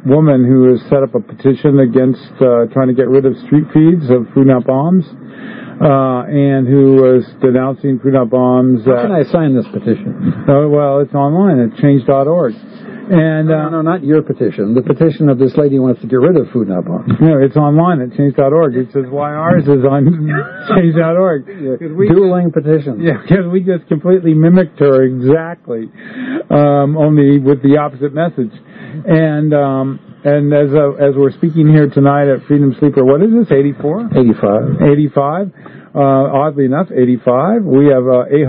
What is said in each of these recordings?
woman who has set up a petition against trying to get rid of street feeds of Food Not Bombs, and who was denouncing Food Not Bombs. How can I sign this petition? Well, it's online at change.org. And no, not your petition. The petition of this lady who wants to get rid of Food Not Bombs. No, it's online at change.org. It says why ours is on change.org. Dueling petitions. Yeah, because we just completely mimicked her exactly, only with the opposite message. And as we're speaking here tonight at Freedom Sleeper, what is this, 84? 85. Oddly enough, 85. We have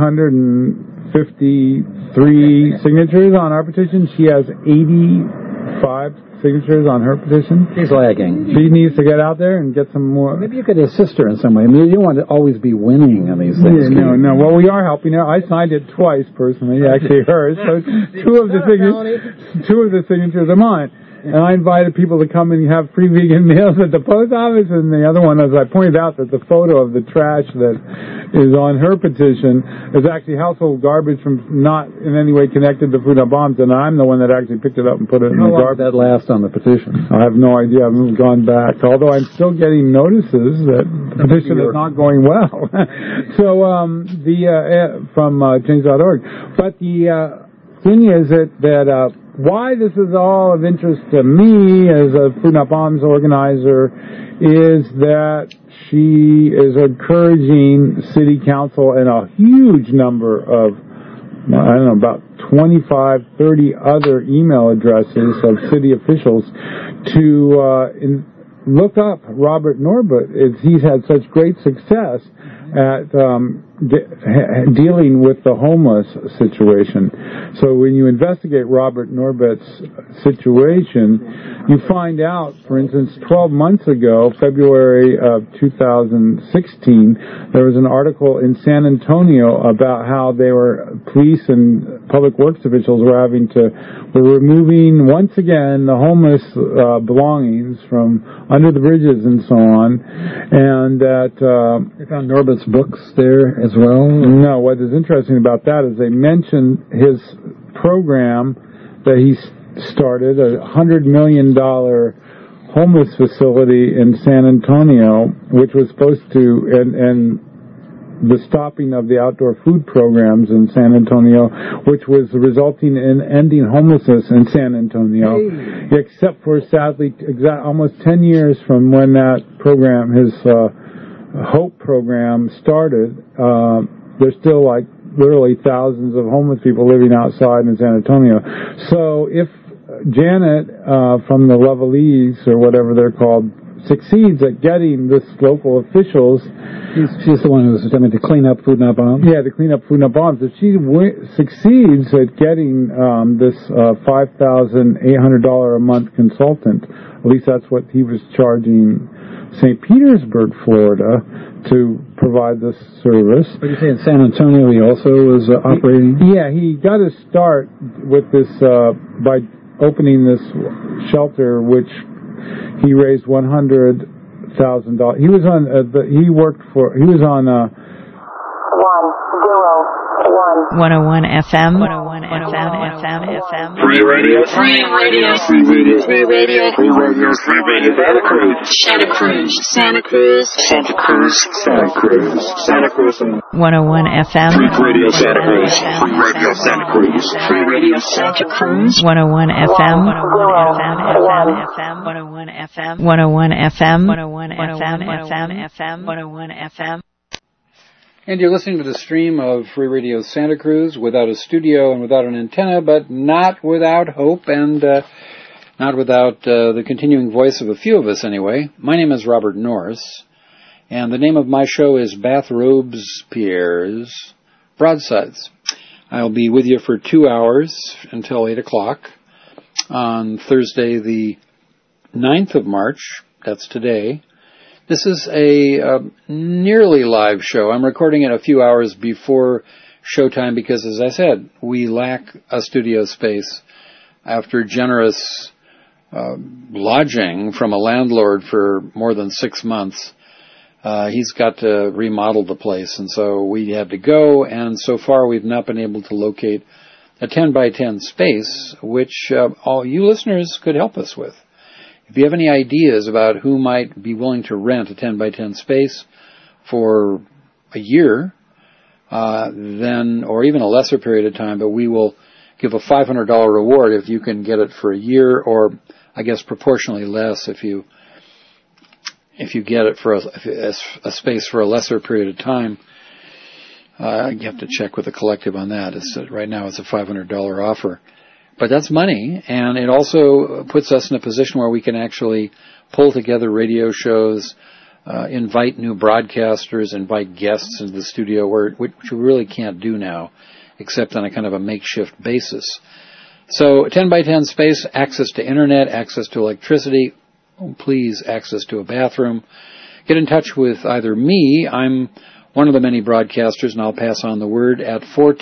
853 signatures on our petition. She has 85 signatures on her petition. She's lagging. She needs to get out there and get some more. Maybe you could assist her in some way. I mean, you don't want to always be winning on these things. Yeah, no. Well, we are helping her. I signed it twice personally, actually hers. So two of the signatures are mine. And I invited people to come and have free vegan meals at the post office. And the other one, as I pointed out, that the photo of the trash that is on her petition is actually household garbage from not in any way connected to Food Not Bombs. And I'm the one that actually picked it up and put it in the garbage. How long did that last on the petition? I have no idea. I haven't gone back. Although I'm still getting notices that the petition is not going well. So, from change.org. But the thing is that why this is all of interest to me as a Food Not Bombs organizer is that she is encouraging city council and a huge number of, I don't know, about 25, 30 other email addresses of city officials to look up Robert Norbert. He's had such great success at dealing with the homeless situation. So when you investigate Robert Norbert's situation, you find out, for instance, 12 months ago, February of 2016, there was an article in San Antonio about how police and public works officials were removing once again the homeless belongings from under the bridges and so on, and that you found Norbert's books there as well? No, what is interesting about that is they mentioned his program that he started, a $100 million homeless facility in San Antonio, which was supposed to, and the stopping of the outdoor food programs in San Antonio, which was resulting in ending homelessness in San Antonio, except for, sadly, almost 10 years from when that program, his HOPE program started, there's still literally thousands of homeless people living outside in San Antonio. So if Janet from the Levalese, or whatever they're called, succeeds at getting this local officials, she's the one who's going to clean up Food Not Bombs? Yeah, to clean up Food Not Bombs. If she succeeds at getting this $5,800 a month consultant, at least that's what he was charging St. Petersburg, Florida, to provide this service. What you say, in San Antonio he also was operating? He got to start with this by opening this shelter, which he raised $100,000. He was on. He was on. 101 FM. 101 FM. Free radio. Santa Cruz. 101 FM. Free radio Santa Cruz. Free radio Santa Cruz. Free radio Santa Cruz. 101 FM. 101 FM. 101 FM. 101 FM. And you're listening to the stream of Free Radio Santa Cruz, without a studio and without an antenna, but not without hope and not without the continuing voice of a few of us anyway. My name is Robert Norris, and the name of my show is Bathrobes Pierre's Broadsides. I'll be with you for 2 hours until 8 o'clock on Thursday the 9th of March. That's today. This is a nearly live show. I'm recording it a few hours before showtime because, as I said, we lack a studio space after generous lodging from a landlord for more than 6 months. He's got to remodel the place, and so we had to go, and so far we've not been able to locate a 10 by 10 space, which all you listeners could help us with. If you have any ideas about who might be willing to rent a 10 by 10 space for a year, then, or even a lesser period of time, but we will give a $500 reward if you can get it for a year, or I guess proportionally less if you get it for a space for a lesser period of time. You have to check with the collective on that. Right now it's a $500 offer. But that's money, and it also puts us in a position where we can actually pull together radio shows, invite new broadcasters, invite guests into the studio, which we really can't do now, except on a kind of a makeshift basis. So 10 by 10 space, access to internet, access to electricity, please access to a bathroom. Get in touch with either me, I'm one of the many broadcasters, and I'll pass on the word at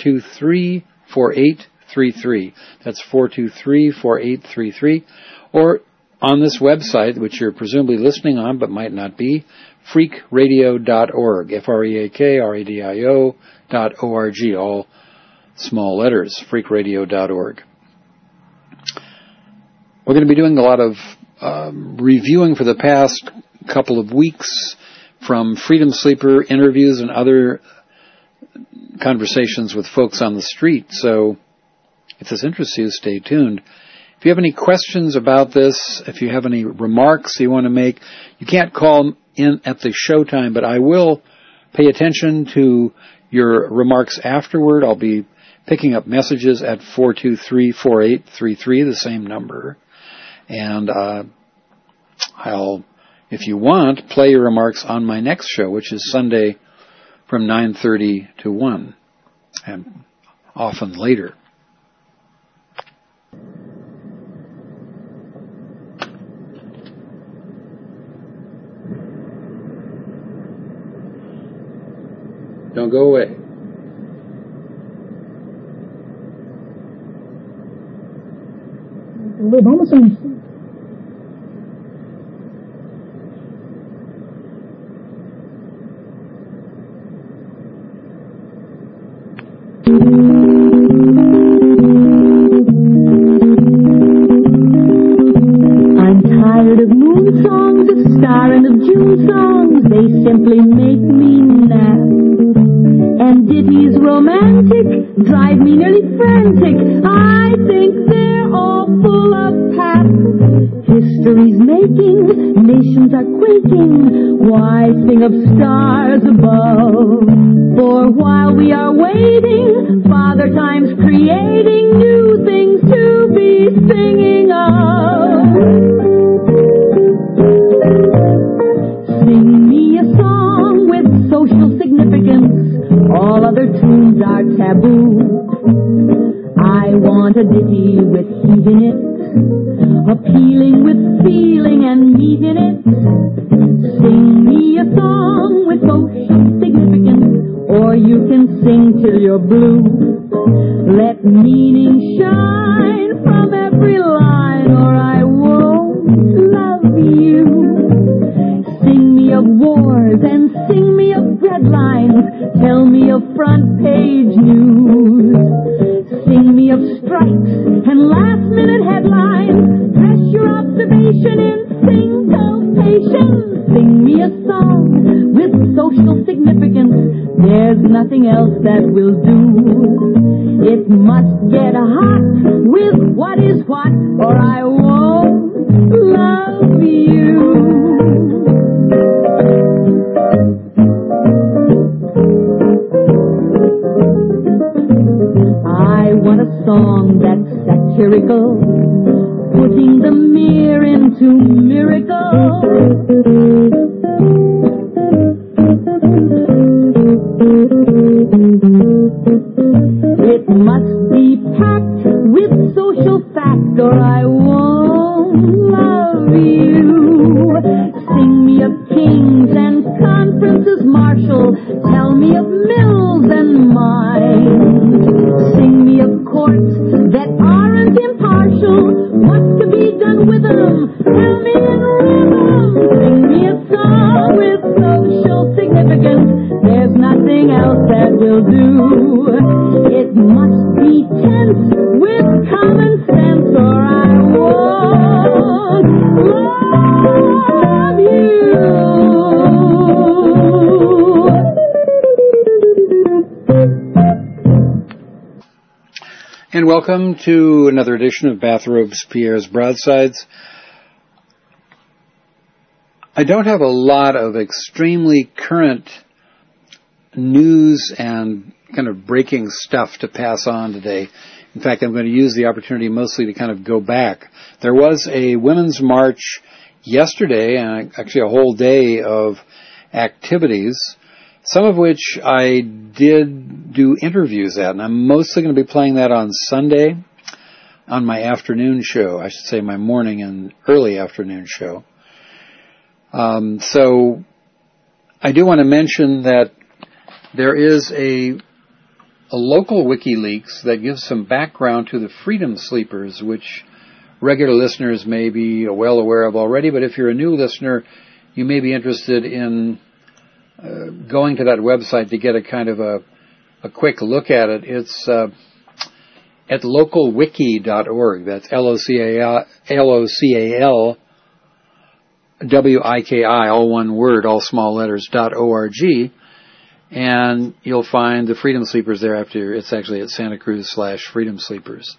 423-4833. That's 423-4833. Or on this website, which you're presumably listening on but might not be, freakradio.org, freakradio.org, all small letters, freakradio.org. We're going to be doing a lot of reviewing for the past couple of weeks from Freedom Sleeper interviews and other conversations with folks on the street. So if this interests you, stay tuned. If you have any questions about this, if you have any remarks you want to make, you can't call in at the show time, but I will pay attention to your remarks afterward. I'll be picking up messages at 423-4833, the same number. And I'll, if you want, play your remarks on my next show, which is Sunday from 9:30 to 1, and often later. Don't go away. Vamos a I'm tired of moon songs, of star and of June songs. They simply make me nap. And ditties romantic drive me nearly frantic. I think they're all full of pap. History's making, nations are quaking. Why sing of stars above? For while we are waiting, Father Time's creating new things to be singing of. Sing me a song with social significance. All other tunes are taboo. I want a ditty with heat in it, appealing with feeling and meat in it. Sing me a song with social significance, or you can sing till you're blue. Let meaning shine from every line, or I won't love you. Sing me of wars and sing me of breadlines. Tell me of front page news. Sing me of strikes and last-minute headlines. Dress your observation in syncopation. Sing me a song with social significance. There's nothing else that will do. It must get hot with what is what, or I won't love you. I want a song that's satirical, putting the mere into miracle. It must be packed with social fact, or I won't love you. Sing me of kings and conferences martial. Tell me of mills and mines. Sing me of courts that aren't impartial. What's to be done with them? Tell me in rhythm. Sing me a song with social significance. There's nothing else that will do. It must be tense And welcome to another edition of Bathrobes Pierre's Broadsides. I don't have a lot of extremely current news and kind of breaking stuff to pass on today. In fact, I'm going to use the opportunity mostly to kind of go back. There was a Women's March yesterday, and actually a whole day of activities, some of which I did do interviews at, and I'm mostly going to be playing that on Sunday on my afternoon show. I should say my morning and early afternoon show. So I do want to mention that there is a local WikiLeaks that gives some background to the Freedom Sleepers, which regular listeners may be well aware of already, but if you're a new listener, you may be interested in going to that website to get a kind of a quick look at it. It's at localwiki.org. That's LOCALWIKI, all one word, all small letters, .org. And you'll find the Freedom Sleepers there after. It's actually at Santa Cruz /Freedom Sleepers.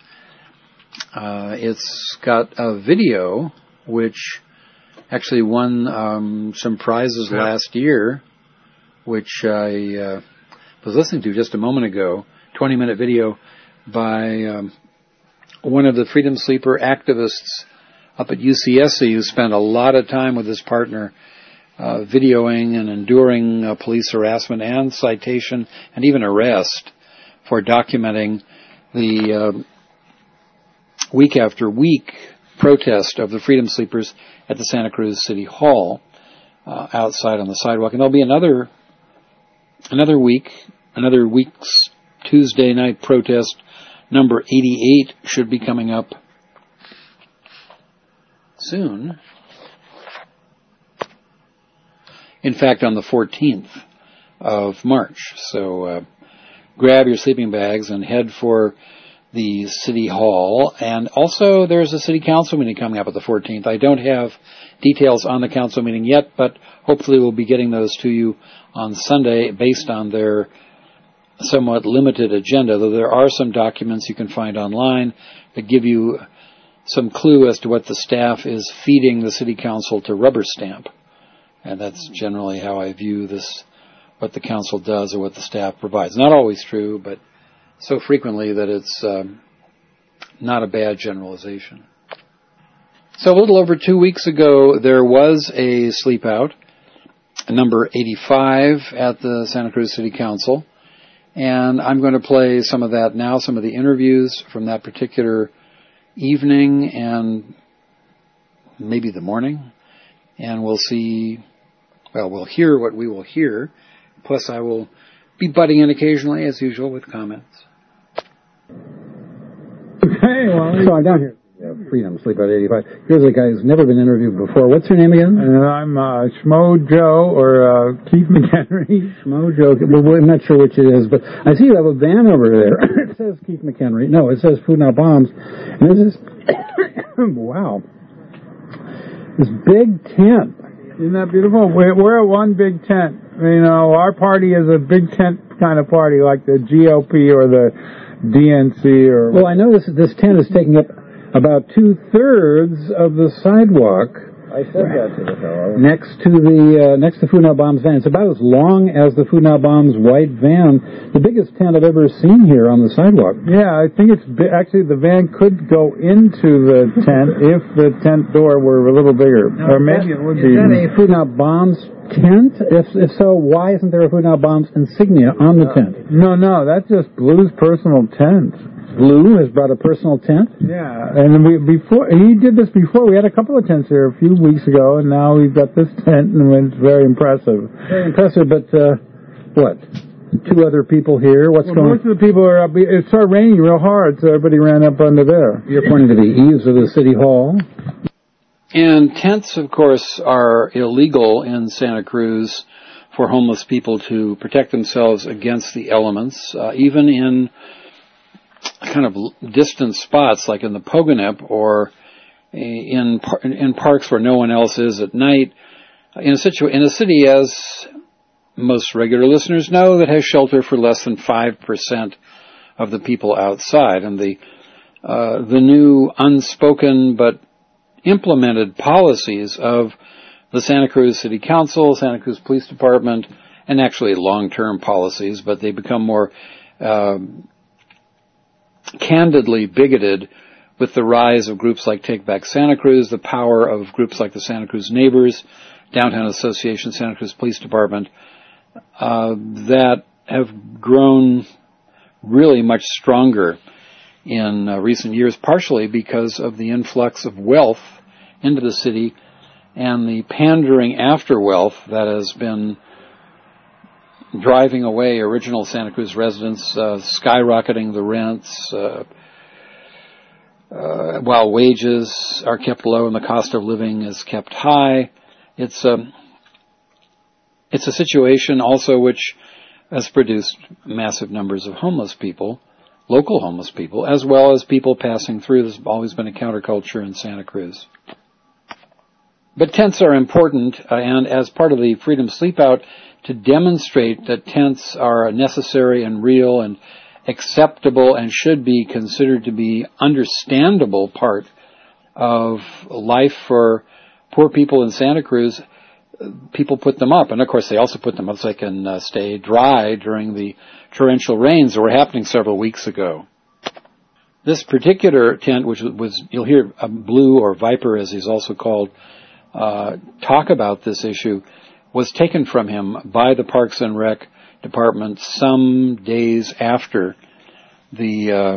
It's got a video which actually won some prizes last year, which I was listening to just a moment ago, 20-minute video by one of the Freedom Sleeper activists up at UCSC who spent a lot of time with his partner videoing and enduring police harassment and citation and even arrest for documenting the week after week protest of the Freedom Sleepers at the Santa Cruz City Hall outside on the sidewalk. And there'll be another week's Tuesday night protest. Number 88 should be coming up soon. In fact, on the 14th of March. So grab your sleeping bags and head for the City Hall. And also there's a City Council meeting coming up at the 14th. I don't have details on the Council meeting yet, but hopefully we'll be getting those to you on Sunday based on their somewhat limited agenda, though there are some documents you can find online that give you some clue as to what the staff is feeding the City Council to rubber stamp. And that's generally how I view this, what the Council does or what the staff provides. Not always true, but so frequently that it's not a bad generalization. So a little over 2 weeks ago, there was a sleep out, number 85 at the Santa Cruz City Council. And I'm going to play some of that now, some of the interviews from that particular evening and maybe the morning. And we'll see, well, we'll hear what we will hear. Plus I will be butting in occasionally, as usual, with comments. Hey, well, so I'm down here. Freedom Sleep at 85. Here's a guy who's never been interviewed before. What's your name again? I'm Schmo Joe or Keith McHenry. Schmo Joe. Well, I'm not sure which it is, but I see you have a van over there. It says Keith McHenry. No, it says Food Not Bombs. And this is, wow, this big tent. Isn't that beautiful? We're a one big tent. You know, our party is a big tent kind of party, like the GOP or the DNC or... Well, I know this tent is taking up about 2/3 of the sidewalk. I said that to the fellow. Next to Food Not Bombs van. It's about as long as the Food Not Bombs white van. The biggest tent I've ever seen here on the sidewalk. Yeah, I think it's actually the van could go into the tent if the tent door were a little bigger, or maybe it would be. Is that a Food Not Bombs tent? If so, why isn't there a Food Not Bombs insignia on the tent? No, that's just Blue's personal tent. Blue has brought a personal tent? Yeah, and he did this before. We had a couple of tents here a few weeks ago, and now we've got this tent, and it's very impressive. Very impressive, but what? 2 other people here? What's going on? Most of the people are up. It started raining real hard, so everybody ran up under there. You're pointing to the eaves of the City Hall. And tents, of course, are illegal in Santa Cruz for homeless people to protect themselves against the elements, even in kind of distant spots like in the Pogonip or in parks where no one else is at night. In a city, as most regular listeners know, that has shelter for less than 5% of the people outside. And the new unspoken but implemented policies of the Santa Cruz City Council, Santa Cruz Police Department, and actually long-term policies, but they become more candidly bigoted with the rise of groups like Take Back Santa Cruz, the power of groups like the Santa Cruz Neighbors, Downtown Association, Santa Cruz Police Department, that have grown really much stronger in recent years, partially because of the influx of wealth into the city and the pandering after wealth that has been driving away original Santa Cruz residents, skyrocketing the rents, while wages are kept low and the cost of living is kept high. It's a situation also which has produced massive numbers of homeless people, local homeless people, as well as people passing through. There's always been a counterculture in Santa Cruz. But tents are important, and as part of the Freedom Sleepout, to demonstrate that tents are a necessary and real and acceptable and should be considered to be understandable part of life for poor people in Santa Cruz, people put them up. And of course they also put them up so they can stay dry during the torrential rains that were happening several weeks ago. This particular tent, which was, you'll hear Blue, or Viper as he's also called, talk about this issue, was taken from him by the Parks and Rec Department some days after the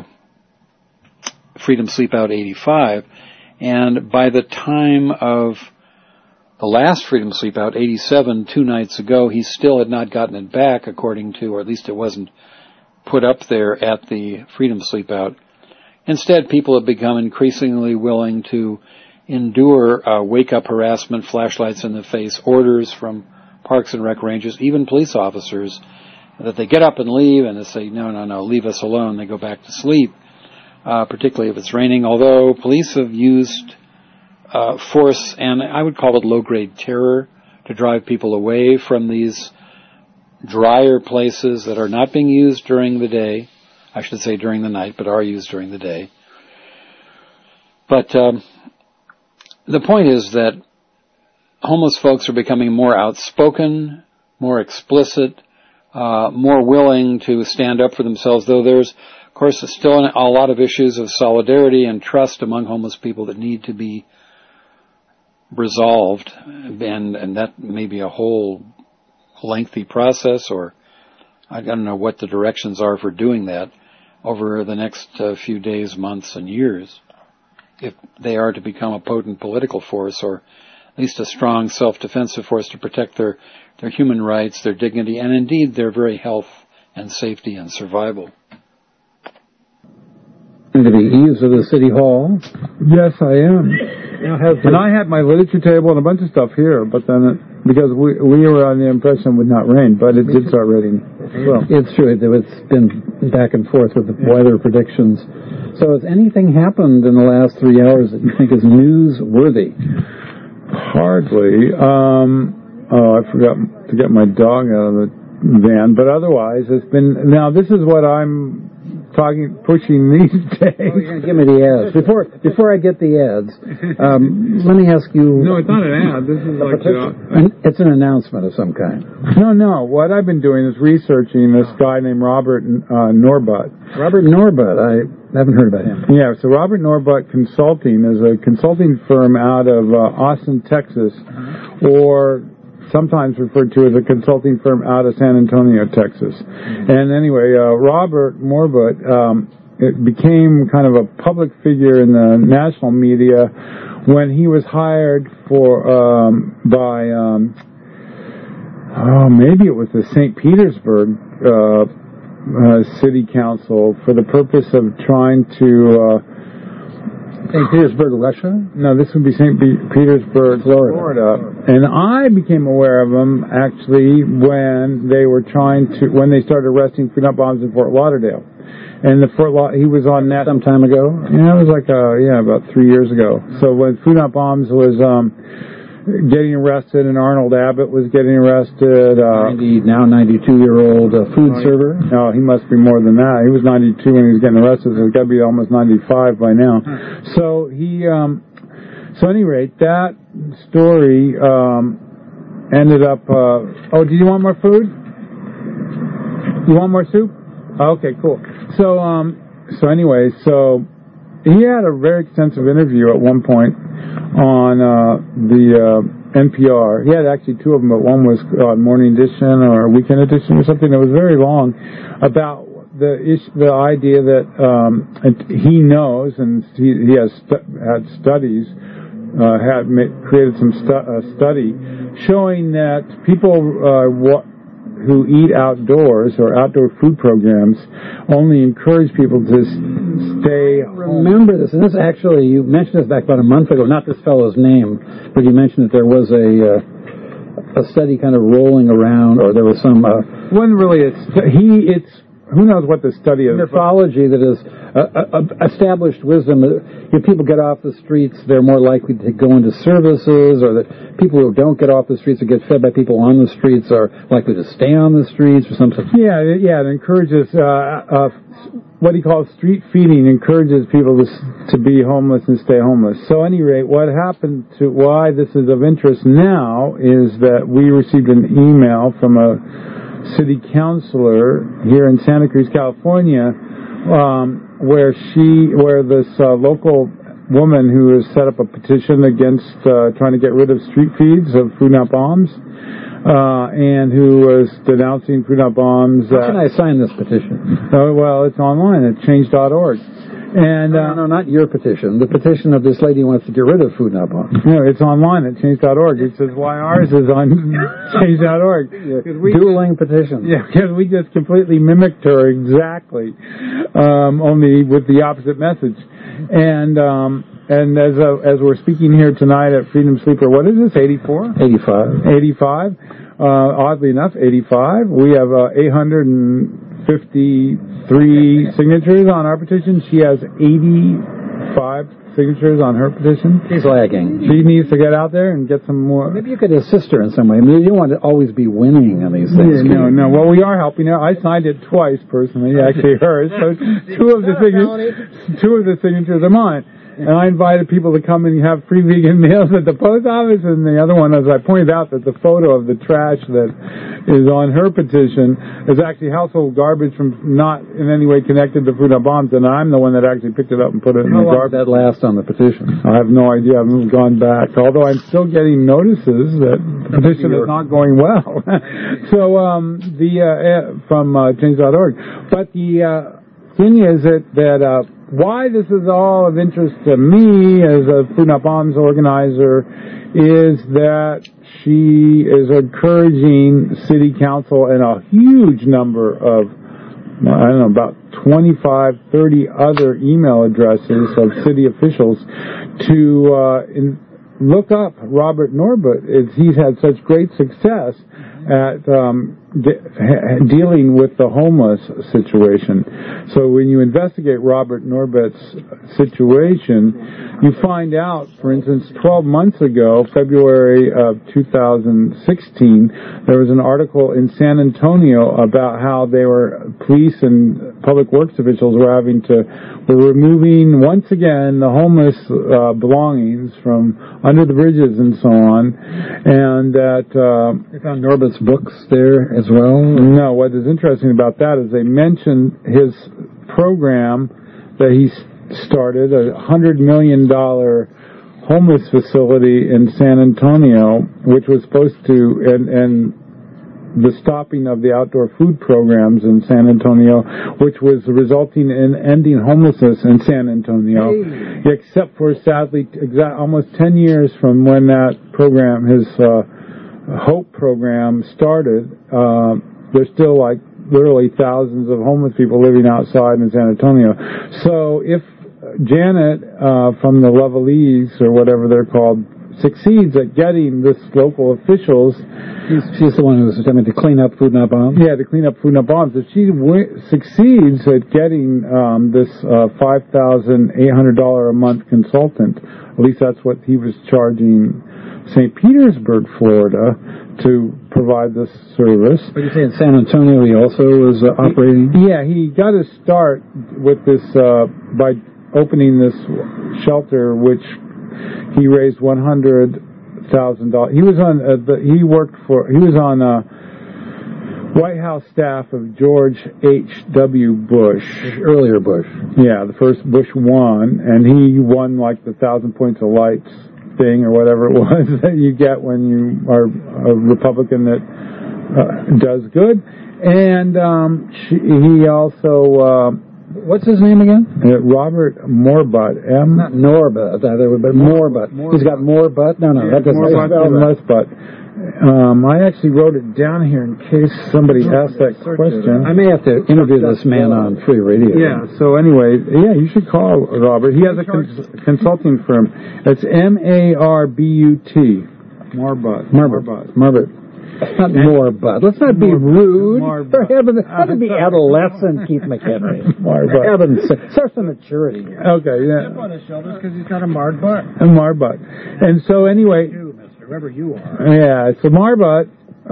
Freedom Sleepout 85. And by the time of the last Freedom Sleepout, 87, 2 nights ago, he still had not gotten it back, according to, or at least it wasn't put up there at the Freedom Sleepout. Instead, people have become increasingly willing to endure wake-up harassment, flashlights in the face, orders from Parks and Rec rangers, even police officers, that they get up and leave, and they say, no, leave us alone. They go back to sleep, particularly if it's raining, although police have used force, and I would call it low-grade terror, to drive people away from these drier places that are not being used during the day. I should say during the night, but are used during the day. But the point is that homeless folks are becoming more outspoken, more explicit, more willing to stand up for themselves, though there's, of course, still a lot of issues of solidarity and trust among homeless people that need to be resolved, and that may be a whole lengthy process, or I don't know what the directions are for doing that over the next few days, months, and years, if they are to become a potent political force, or at least a strong self-defensive force to protect their human rights, their dignity, and indeed their very health and safety and survival. Going to be eaves of the City Hall. Yes, I am. And I had my literature table and a bunch of stuff here, but then because we were on the impression it would not rain, but it did start raining. Well, it's true. It's been back and forth with the weather predictions. So has anything happened in the last 3 hours that you think is newsworthy? Hardly. I forgot to get my dog out of the van, but otherwise it's been, now this is what I'm pushing these days. Oh, you're going to give me the ads. Before I get the ads, let me ask you... No, it's not an ad. This is like... It's an announcement of some kind. No. What I've been doing is researching this guy named Robert Norbutt. Robert Norbutt. I haven't heard about him. Yeah, so Robert Norbutt Consulting is a consulting firm out of Austin, Texas, or sometimes referred to as a consulting firm out of San Antonio, Texas. And anyway, Robert Norbutt it became kind of a public figure in the national media when he was hired by maybe it was the St. Petersburg City Council for the purpose of trying to... St. Petersburg, Russia? No, this would be St. Petersburg, Florida. And I became aware of them, actually, when they started arresting Food Bombs in Fort Lauderdale. And he was on that some time ago? Yeah, it was like, about 3 years ago. So when Food Bombs was getting arrested, and Arnold Abbott was getting arrested. 92-year-old food server. No, he must be more than that. He was 92 when he was getting arrested, so he's got to be almost 95 by now. So he, so at any rate, that story ended up. Oh, do you want more food? You want more soup? Okay, cool. So, so anyway, so he had a very extensive interview at one point on the NPR. He had actually two of them, but one was Morning Edition or Weekend Edition or something that was very long about the idea that he knows, and he has had studies, created some study showing that people who eat outdoors or outdoor food programs only encourage people to stay home. Remember this, and this actually, you mentioned this back about a month ago, not this fellow's name, but you mentioned that there was a study kind of rolling around, or there was some... wasn't really who knows what the study is. Mythology that is established wisdom. If people get off the streets, they're more likely to go into services, or that people who don't get off the streets or get fed by people on the streets are likely to stay on the streets or something. Yeah, it encourages what he calls street feeding, encourages people to be homeless and stay homeless. So at any rate, what happened to why this is of interest now is that we received an email from a city councilor here in Santa Cruz, California, where this local woman who has set up a petition against trying to get rid of street feeds of Food Not Bombs, and who was denouncing Food Not Bombs. How can I sign this petition? Well, it's online at change.org. And no, not your petition. The petition of this lady who wants to get rid of Food Not Bombs. No, it's online at change.org. It says why ours is on change.org. Dueling petitions. Yeah, because we just completely mimicked her exactly, only with the opposite message. And as we're speaking here tonight at Freedom Sleeper, what is this, 84? 85. Oddly enough, 85. We have 853 signatures on our petition. She has 85 signatures on her petition. She's lagging. She needs to get out there and get some more. Maybe you could assist her in some way. I mean, you don't want to always be winning on these things. Yeah, no. Well, we are helping her. I signed it twice personally, actually hers. So two of the signatures are mine. And I invited people to come and have free vegan meals at the post office, and the other one, as I pointed out, that the photo of the trash that is on her petition is actually household garbage from not in any way connected to Food Not Bombs, and I'm the one that actually picked it up and put it in the garbage. How long did that last on the petition? I have no idea. I've gone back, although I'm still getting notices that the petition is not going well. So from change.org. But the thing is that why this is all of interest to me as a Food Not Bombs organizer is that she is encouraging city council and a huge number of, I don't know, about 25, 30 other email addresses of city officials to look up Robert Norbut. He's had such great success at dealing with the homeless situation. So when you investigate Robert Norbut's situation, you find out, for instance, 12 months ago, February of 2016, there was an article in San Antonio about how police and public works officials were removing once again the homeless belongings from under the bridges and so on, and that you found Norbut's books there as well? No, what is interesting about that is they mentioned his program that he started, a $100 million homeless facility in San Antonio, which was supposed to, and the stopping of the outdoor food programs in San Antonio, which was resulting in ending homelessness in San Antonio, except for, sadly, almost 10 years from when that program, his HOPE program started, there's still like literally thousands of homeless people living outside in San Antonio. So if Janet from the Levalese, or whatever they're called, succeeds at getting this local officials... She's the one who's attempting to clean up Food Not Bombs? Yeah, to clean up Food Not Bombs. If she succeeds at getting this $5,800 a month consultant, at least that's what he was charging St. Petersburg, Florida, to provide this service. What did you say, in San Antonio he also was operating? Yeah, he got his start with this by opening this shelter, which he raised $100,000. He was on White House staff of George H.W. Bush. Earlier Bush. Yeah, the first Bush won, and he won like the 1,000 points of lights thing or whatever it was that you get when you are a Republican that does good. And he also... what's his name again? Robert Morbutt. Not Norbutt, but Morbutt. He's got Morbutt? No, that doesn't spell less butt. I actually wrote it down here in case somebody asked that question. I may have to interview this man on Free Radio. Yeah, so anyway, you should call Robert. He has a consulting firm. It's M-A-R-B-U-T. Morbutt. Not Morbutt. Let's not be rude. For heaven's sake, how to be adolescent, Keith McHenry. For heaven's sake. Start some maturity here. Okay, yeah. Up on his shoulders because he's got a marred butt. A marred butt. And so anyway... Whoever you are. Yeah, it's a Marbutt.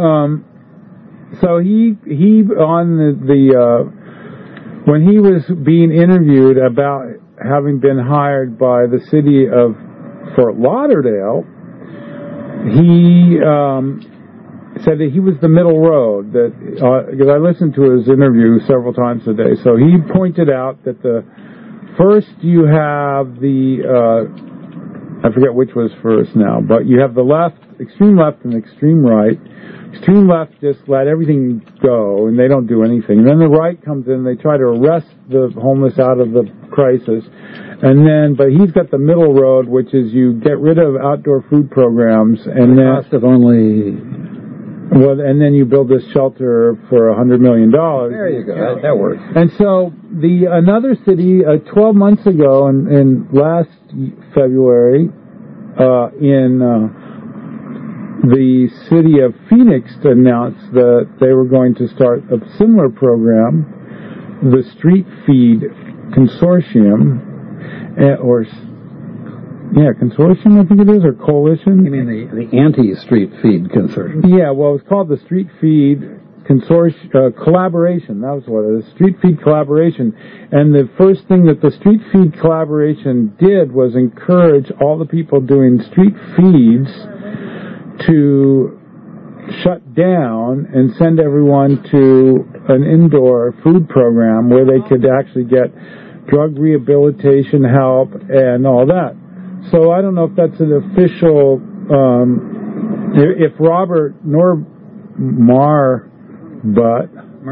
So he on the when he was being interviewed about having been hired by the city of Fort Lauderdale, he said that he was the middle road. That because I listened to his interview several times a day. So he pointed out that first you have the I forget which was first now, but you have the extreme left and extreme right. Extreme left just let everything go, and they don't do anything. And then the right comes in, they try to arrest the homeless out of the crisis. But he's got the middle road, which is you get rid of outdoor food programs, and then cost of only... Well, and then you build this shelter for $100 million. There you go. That works. And so another city, 12 months ago, in last February, the city of Phoenix announced that they were going to start a similar program, the Street Feed Consortium, consortium, I think it is, or coalition. You mean the anti-Street Feed Consortium? Yeah, well, it's called the Street Feed Consortium Collaboration. That was what it is, Street Feed Collaboration. And the first thing that the Street Feed Collaboration did was encourage all the people doing street feeds to shut down and send everyone to an indoor food program where they could actually get drug rehabilitation help and all that. So I don't know if that's an official, if Robert Marbutt.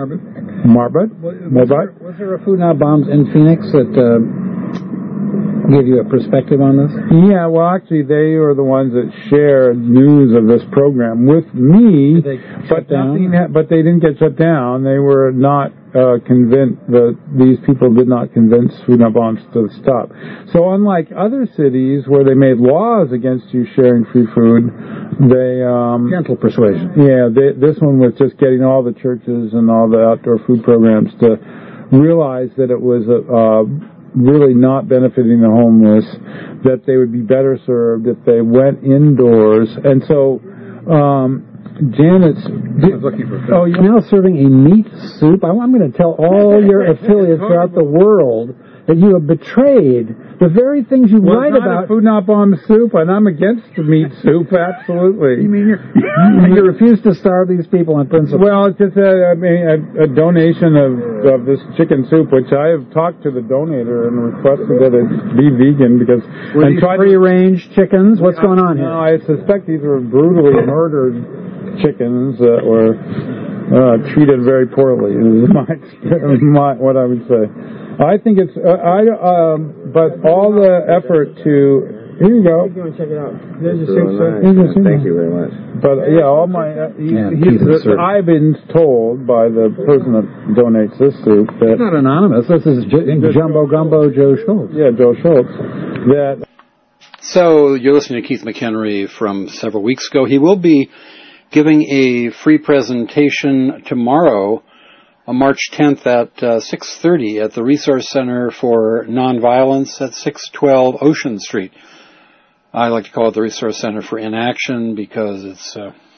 Was there a Food Not Bombs in Phoenix that gave you a perspective on this? Yeah, well, actually, they are the ones that shared news of this program with me. Did they shut down? But they didn't get shut down. They were not convinced. These people did not convince Food Not Bombs to stop. So unlike other cities where they made laws against you sharing free food, they gentle persuasion. Yeah, this one was just getting all the churches and all the outdoor food programs to realize that it was really not benefiting the homeless, that they would be better served if they went indoors. And so Janet's looking for food. You're now serving a meat soup. I'm going to tell all your affiliates throughout the world that you have betrayed the very things you write about. Food Not Bomb soup, and I'm against the meat soup, absolutely. You mean you refuse to starve these people on principle? Well, it's just a donation of this chicken soup, which I have talked to the donator and requested that it be vegan because... Were these free-range chickens? What's going on here? No, I suspect these were brutally murdered chickens that were treated very poorly, is what I would say. I think it's, but all the effort to, here you go. Go and check it out. There's your soup. Thank you very much. But yeah, all my, I've been told by the person that donates this soup that. It's not anonymous. This is Jumbo Gumbo Joe Schultz. Yeah, Joe Schultz. That. So you're listening to Keith McHenry from several weeks ago. He will be giving a free presentation tomorrow, on March 10th at 6:30 at the Resource Center for Nonviolence at 612 Ocean Street. I like to call it the Resource Center for Inaction because it's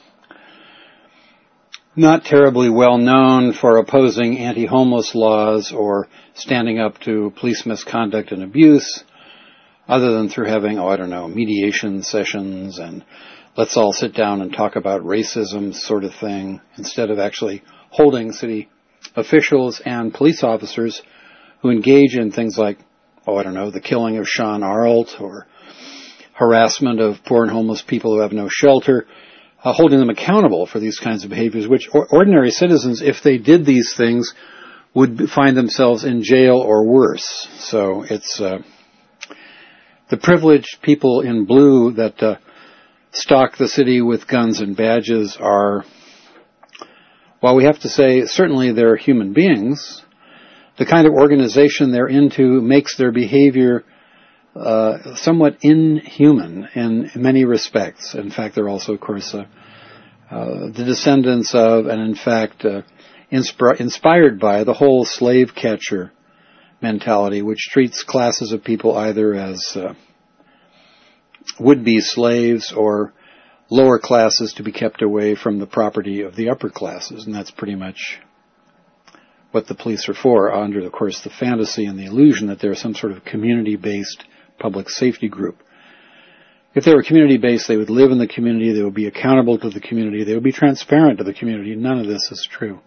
not terribly well known for opposing anti-homeless laws or standing up to police misconduct and abuse, other than through having, mediation sessions and let's all sit down and talk about racism sort of thing, instead of actually holding city officials and police officers who engage in things like, the killing of Sean Arlt or harassment of poor and homeless people who have no shelter, holding them accountable for these kinds of behaviors, which ordinary citizens, if they did these things, would find themselves in jail or worse. So it's the privileged people in blue that stalk the city with guns and badges are, while we have to say certainly they're human beings, the kind of organization they're into makes their behavior somewhat inhuman in many respects. In fact, they're also, of course, the descendants of, and in fact, inspired by the whole slave catcher mentality, which treats classes of people either as would-be slaves or lower classes to be kept away from the property of the upper classes. And that's pretty much what the police are for, under, of course, the fantasy and the illusion that they're some sort of community-based public safety group. If they were community-based, they would live in the community, they would be accountable to the community, they would be transparent to the community. None of this is true.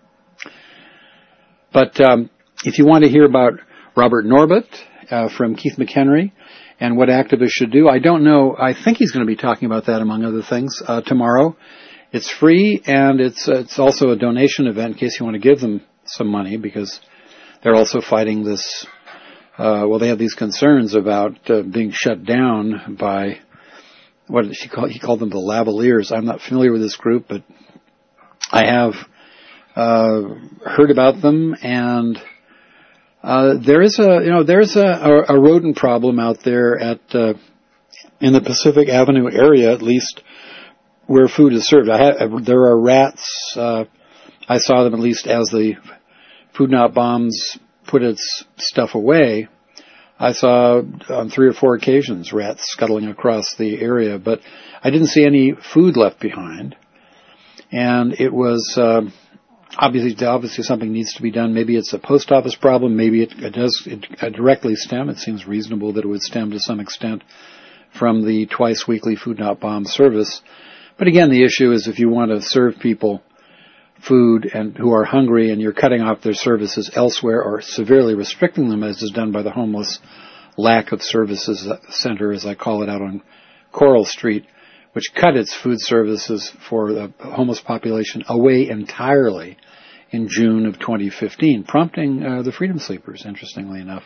But if you want to hear about Robert Norbut from Keith McHenry and what activists should do, I don't know. I think he's going to be talking about that, among other things, tomorrow. It's free, and it's also a donation event in case you want to give them some money, because they're also fighting this. They have these concerns about being shut down by, what did he called them, the Lavaliers. I'm not familiar with this group, but I have heard about them, and there is a rodent problem out there in the Pacific Avenue area, at least where food is served. There are rats. I saw them at least as the Food Not Bombs put its stuff away. I saw on 3 or 4 occasions rats scuttling across the area, but I didn't see any food left behind. And it was obviously something needs to be done. Maybe it's a post office problem. Maybe it does directly stem. It seems reasonable that it would stem to some extent from the twice weekly Food Not Bomb service. But again, the issue is if you want to serve people food and who are hungry and you're cutting off their services elsewhere or severely restricting them, as is done by the Homeless Lack of Services Center, as I call it, out on Coral Street, which cut its food services for the homeless population away entirely in June of 2015, prompting the Freedom Sleepers, interestingly enough.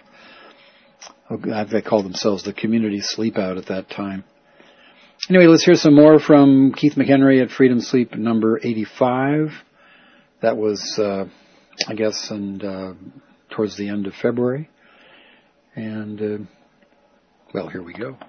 They called themselves the Community Sleep Out at that time. Anyway, let's hear some more from Keith McHenry at Freedom Sleep number 85. That was, I guess, towards the end of February. And, here we go.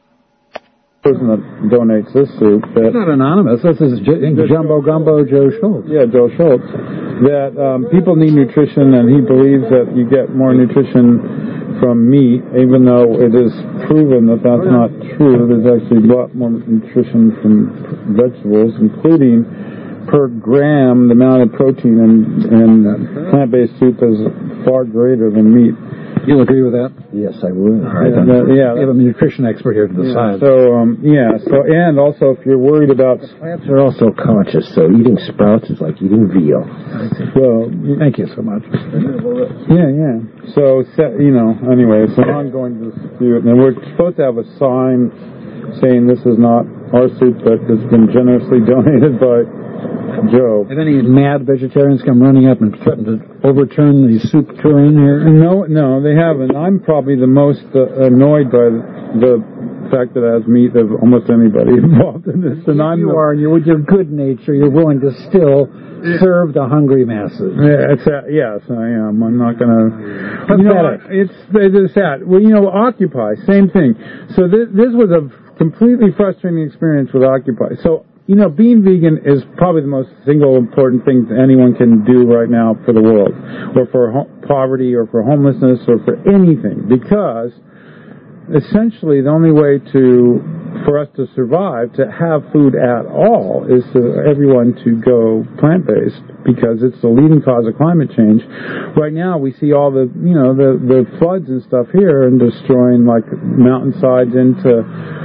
The person that donates this soup. It's not anonymous. This is Jumbo Gumbo Joe Schultz. Yeah, Joe Schultz. That people need nutrition, and he believes that you get more nutrition from meat, even though it is proven that that's not true. There's actually a lot more nutrition from vegetables, including per gram, the amount of protein in plant-based soup is far greater than meat. You'll agree with that? Yes, I would. All right, we have a nutrition expert here to the side. And also if you're worried about... Plants are also conscious, so eating sprouts is like eating veal. Well, thank you so much. Yeah. So, anyway, it's an ongoing dispute, and we're supposed to have a sign saying this is not our soup that has been generously donated by Joe. Have any mad vegetarians come running up and threaten to overturn the soup turn here? No, they haven't. I'm probably the most annoyed by the fact that it has meat of almost anybody involved in this. And with your good nature, you're willing to still serve the hungry masses. Yes, I am. I'm not going to... It's sad. Well, Occupy, same thing. So this was a completely frustrating experience with Occupy. So, being vegan is probably the most single important thing that anyone can do right now for the world, or for poverty, or for homelessness, or for anything, because essentially the only way for us to survive, to have food at all, is for everyone to go plant-based, because it's the leading cause of climate change. Right now, we see all the floods and stuff here and destroying like mountainsides into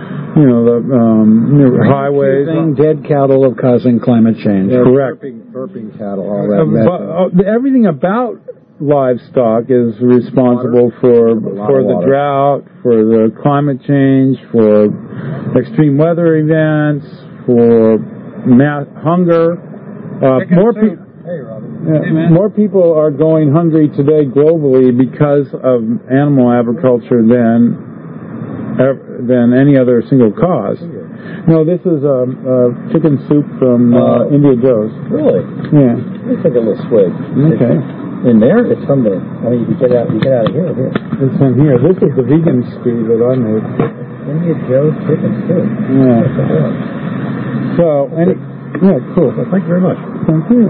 the highways. Dead cattle of causing climate change. Correct. Burping cattle, all that. Everything about livestock is responsible for the drought, for the climate change, for extreme weather events, for hunger. More people are going hungry today globally because of animal agriculture than any other single cause. No, this is chicken soup from India Joe's. Really? Yeah. Let me take a little swig. Okay. In there? It's from the... I mean, you get out of here. It's in here. This is the vegan stew that I made. India Joe's chicken soup. Yeah. So, cool. Well, thank you very much. Thank you.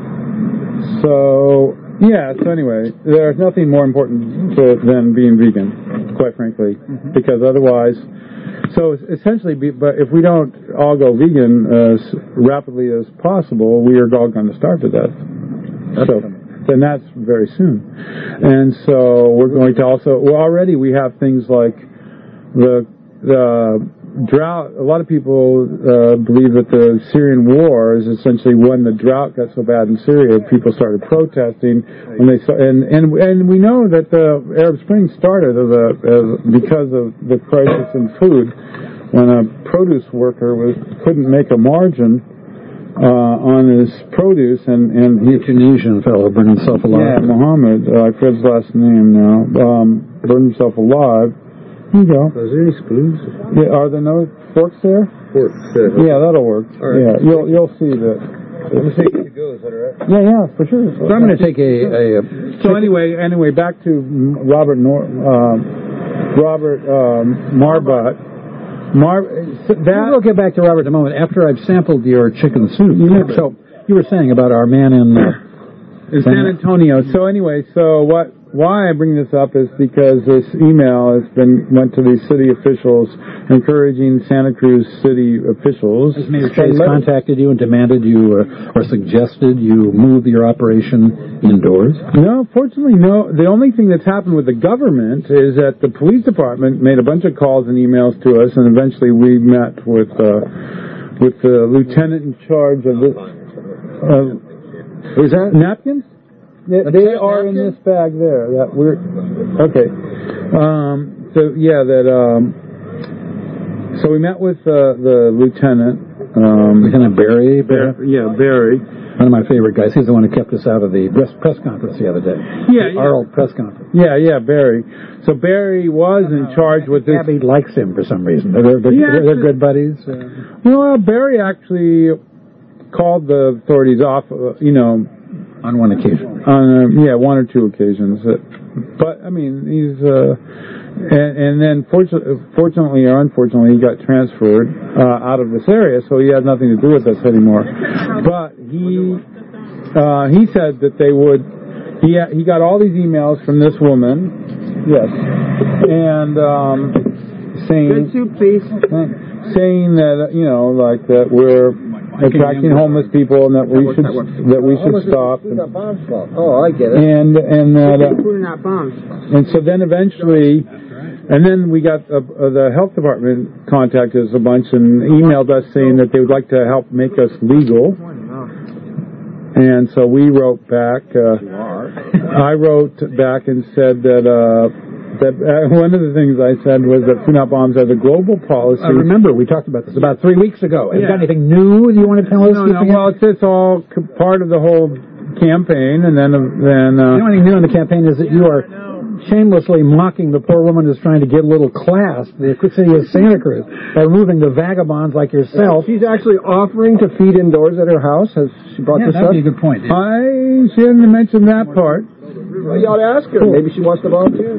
So anyway, there's nothing more important than being vegan, quite frankly, because otherwise... So essentially, but if we don't all go vegan as rapidly as possible, we are all going to starve to death. Then that's very soon. And so we're going to already we have things like the drought. A lot of people believe that the Syrian war is essentially when the drought got so bad in Syria, people started protesting when they saw, and we know that the Arab Spring started because of the crisis in food, when a produce worker couldn't make a margin on his produce, and he, a Tunisian fellow burned himself alive. Yeah, Mohammed, I forget his last name now, burned himself alive. Here you go. Is there any spoons? Yeah, are there no forks there? Forks. Yeah, that'll work. All right. Yeah, you'll see that. Let me see if it goes. Is that all right? Yeah, for sure. So I'm going to take a So anyway, back to Robert Marbut. We'll get back to Robert in a moment after I've sampled your chicken soup. So you were saying about our man in San Antonio. So anyway, why I bring this up is because this email went to the city officials, encouraging Santa Cruz city officials. Has Mayor Chase contacted you and demanded you or suggested you move your operation indoors? No, fortunately, no. The only thing that's happened with the government is that the police department made a bunch of calls and emails to us, and eventually we met with the lieutenant in charge of this. Who's that? Napkins? Yeah, they are in this bag there. Okay. So we met with the lieutenant. Lieutenant Barry? Barry. One of my favorite guys. He's the one who kept us out of the press conference the other day. Our old press conference. Yeah, Barry. So Barry was in charge with this. Gabby likes him for some reason. They're good buddies. Well, Barry actually called the authorities off, on one occasion. One or two occasions. But, I mean, he's... and then, fortunately or unfortunately, he got transferred out of this area, so he had nothing to do with us anymore. But he said that they would... He got all these emails from this woman. Yes. And saying... Good soup, please. Saying that, that we're... attracting homeless people, and that we should stop. Oh, I get it. And Food not bombs. And so then eventually, and then we got the health department contacted us a bunch and emailed us saying that they would like to help make us legal. And so we wrote back. I wrote back and said that one of the things I said was that Food Not Bombs has a global policy. I remember we talked about this about 3 weeks ago. Have you got anything new you want to tell us? No. Well, it's all part of the whole campaign, and then the only thing new in the campaign is that you are shamelessly mocking the poor woman who's trying to get a little class, the city of Santa Cruz, by removing the vagabonds like yourself. She's actually offering to feed indoors at her house. Has she brought this up? That'd be a good point. She didn't mention that part. Well, you ought to ask her. Maybe she wants to volunteer.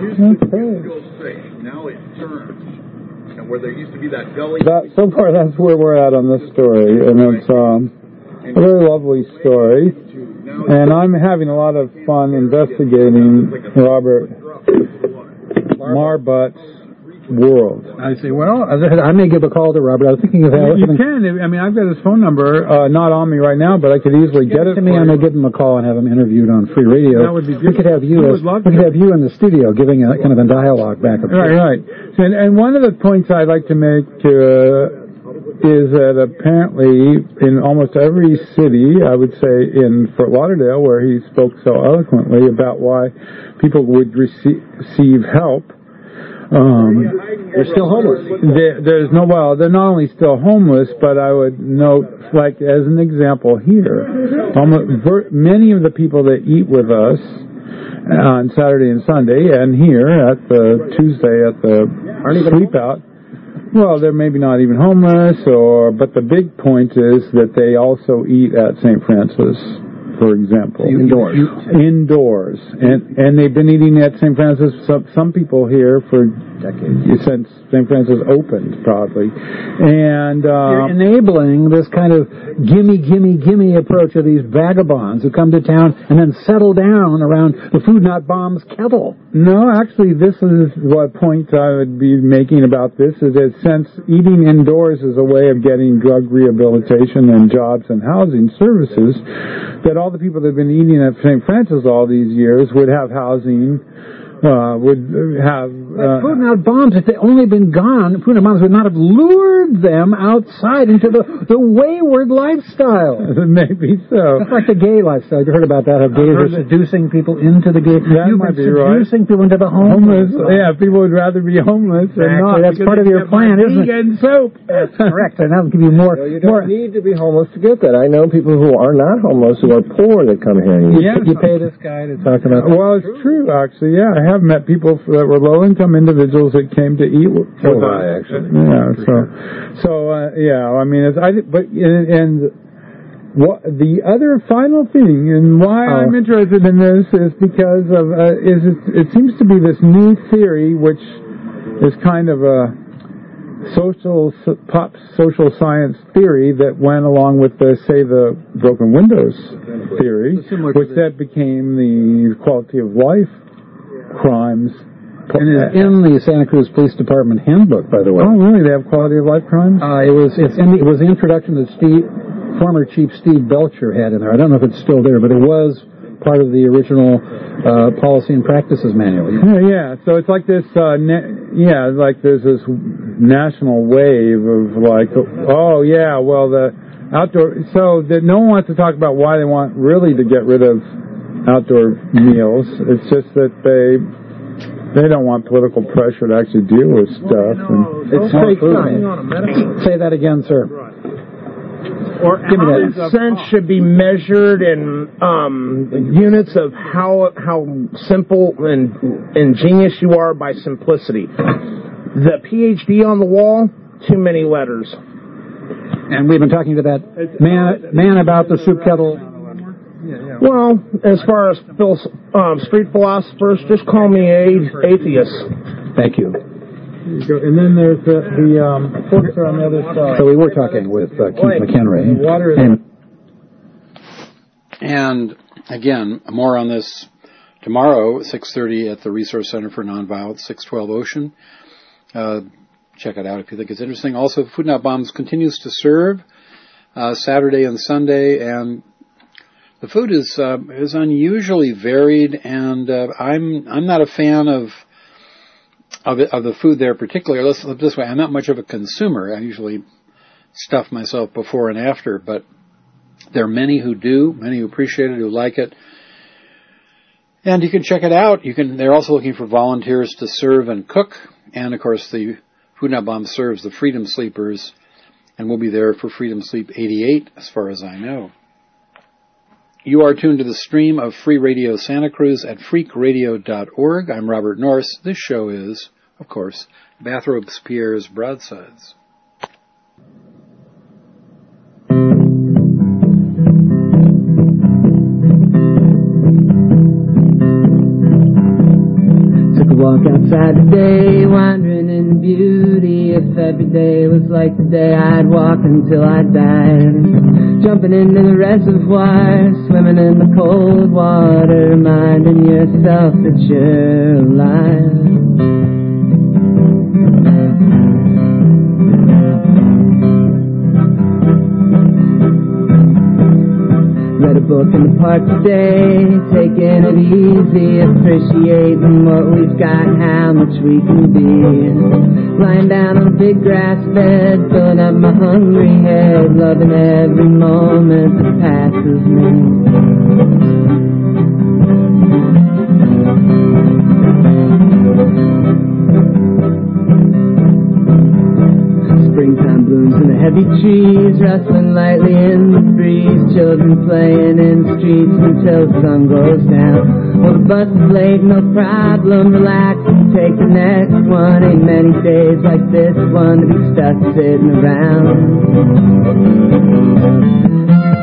Now it turns, and where there used to be that gully. So far, that's where we're at on this story, and it's a very lovely story. And I'm having a lot of fun investigating Robert Marbut's world. I say, well, I may give a call to Robert. I was thinking of that. You can. I mean, I've got his phone number, not on me right now, but I could easily get it to me. I may give him a call and have him interviewed on Free Radio. That would be we could have you. We could have you in the studio giving a kind of a dialogue back and forth. Right. And one of the points I'd like to make is that apparently in almost every city, I would say in Fort Lauderdale, where he spoke so eloquently about why people would receive help. They're still homeless. They're not only still homeless, but I would note, like as an example here, many of the people that eat with us on Saturday and Sunday, and here at the Tuesday at the sleep out, well, they're maybe not even homeless, but the big point is that they also eat at St. Francis, for example. Indoors. And they've been eating at St. Francis, some people here for decades, since St. Francis opened, probably. And you're enabling this kind of gimme approach of these vagabonds who come to town and then settle down around the Food Not Bombs kettle. No, actually, this is what point I would be making about this, is that since eating indoors is a way of getting drug rehabilitation and jobs and housing services, that all the people that have been eating at St. Francis all these years would have housing, Food Not Bombs, if they'd only been gone, Food Not Bombs would not have lured them outside into the wayward lifestyle. Maybe so. Just like the gay lifestyle. You heard about that, how gays are seducing people into the gay. That might be right. Seducing people into the homeless. Yeah, people would rather be homeless than not. That's part of your plan, isn't it? And soap. That's correct. And that'll give you more. You don't need to be homeless to get that. I know people who are not homeless, who are poor, that come here. You pay this guy to talk about that. Well, it's true, actually. Yeah, I have met people that were low-income individuals that came to eat with us. Actually. Yeah, I mean, the other final thing, and why I'm interested in this, is because of it seems to be this new theory, which is kind of a social science theory that went along with the broken windows theory, which that became the quality of life crimes. And it's in the Santa Cruz Police Department handbook, by the way. Oh, really? They have quality of life crimes? It was the introduction that former Chief Steve Belcher had in there. I don't know if it's still there, but it was part of the original policy and practices manual. Yeah. So it's like this. Like there's this national wave of like, the outdoor. So that no one wants to talk about why they want really to get rid of outdoor meals. It's just that they don't want political pressure to actually deal with stuff. It's fake science. Say that again, sir. Or how sense should be measured in units of how simple and ingenious you are by simplicity. The PhD on the wall, too many letters. And we've been talking to that man about the soup kettle. Well, as far as street philosophers, just call me atheist. Thank you. And then there's the folks are on the other side. So we were talking with Keith McHenry. And again, more on this tomorrow, 6:30 at the Resource Center for Nonviolence, 612 Ocean. Check it out if you think it's interesting. Also, Food Not Bombs continues to serve Saturday and Sunday, and the food is unusually varied, and I'm not a fan of the food there particularly. Let's put it this way, I'm not much of a consumer. I usually stuff myself before and after, but there are many who do, many who appreciate it, who like it. And you can check it out. They're also looking for volunteers to serve and cook, and of course the Food Not Bombs serves the Freedom Sleepers, and we'll be there for Freedom Sleep 88 as far as I know. You are tuned to the stream of Free Radio Santa Cruz at freakradio.org. I'm Robert Norris. This show is, of course, Bathrobes Pierre's Broadsides. Took a walk outside today, wandering in beauty. If every day was like the day I'd walk until I died. Jumping into the reservoir, swimming in the cold water, reminding yourself that you're alive. Read a book in the park today, taking it easy, appreciating what we've got, how much we can be. Lying down on a big grass bed, filling up my hungry head, loving every moment that passes me. Springtime blooms in the heavy trees, rustling lightly in the breeze. Children playing in the streets until the sun goes down. Well, the bus is late, no problem. Relax and take the next one. Ain't many days like this one to be stuck sitting around.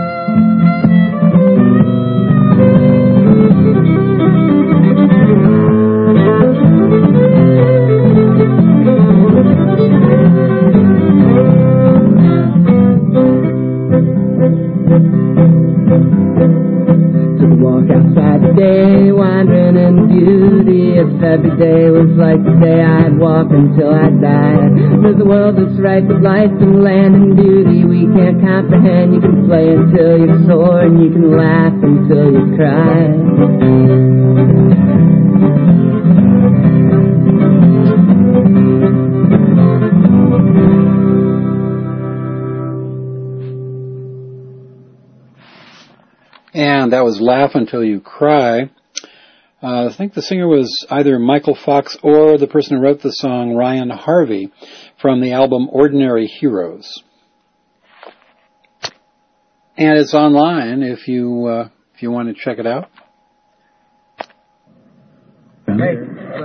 Day, wandering in beauty. If every day was like the day I'd walk until I died. There's a world that's ripe with life and land and beauty we can't comprehend. You can play until you're sore and you can laugh until you cry. And that was Laugh Until You Cry. I think the singer was either Michael Fox or the person who wrote the song, Ryan Harvey, from the album Ordinary Heroes. And it's online if you want to check it out. Hey.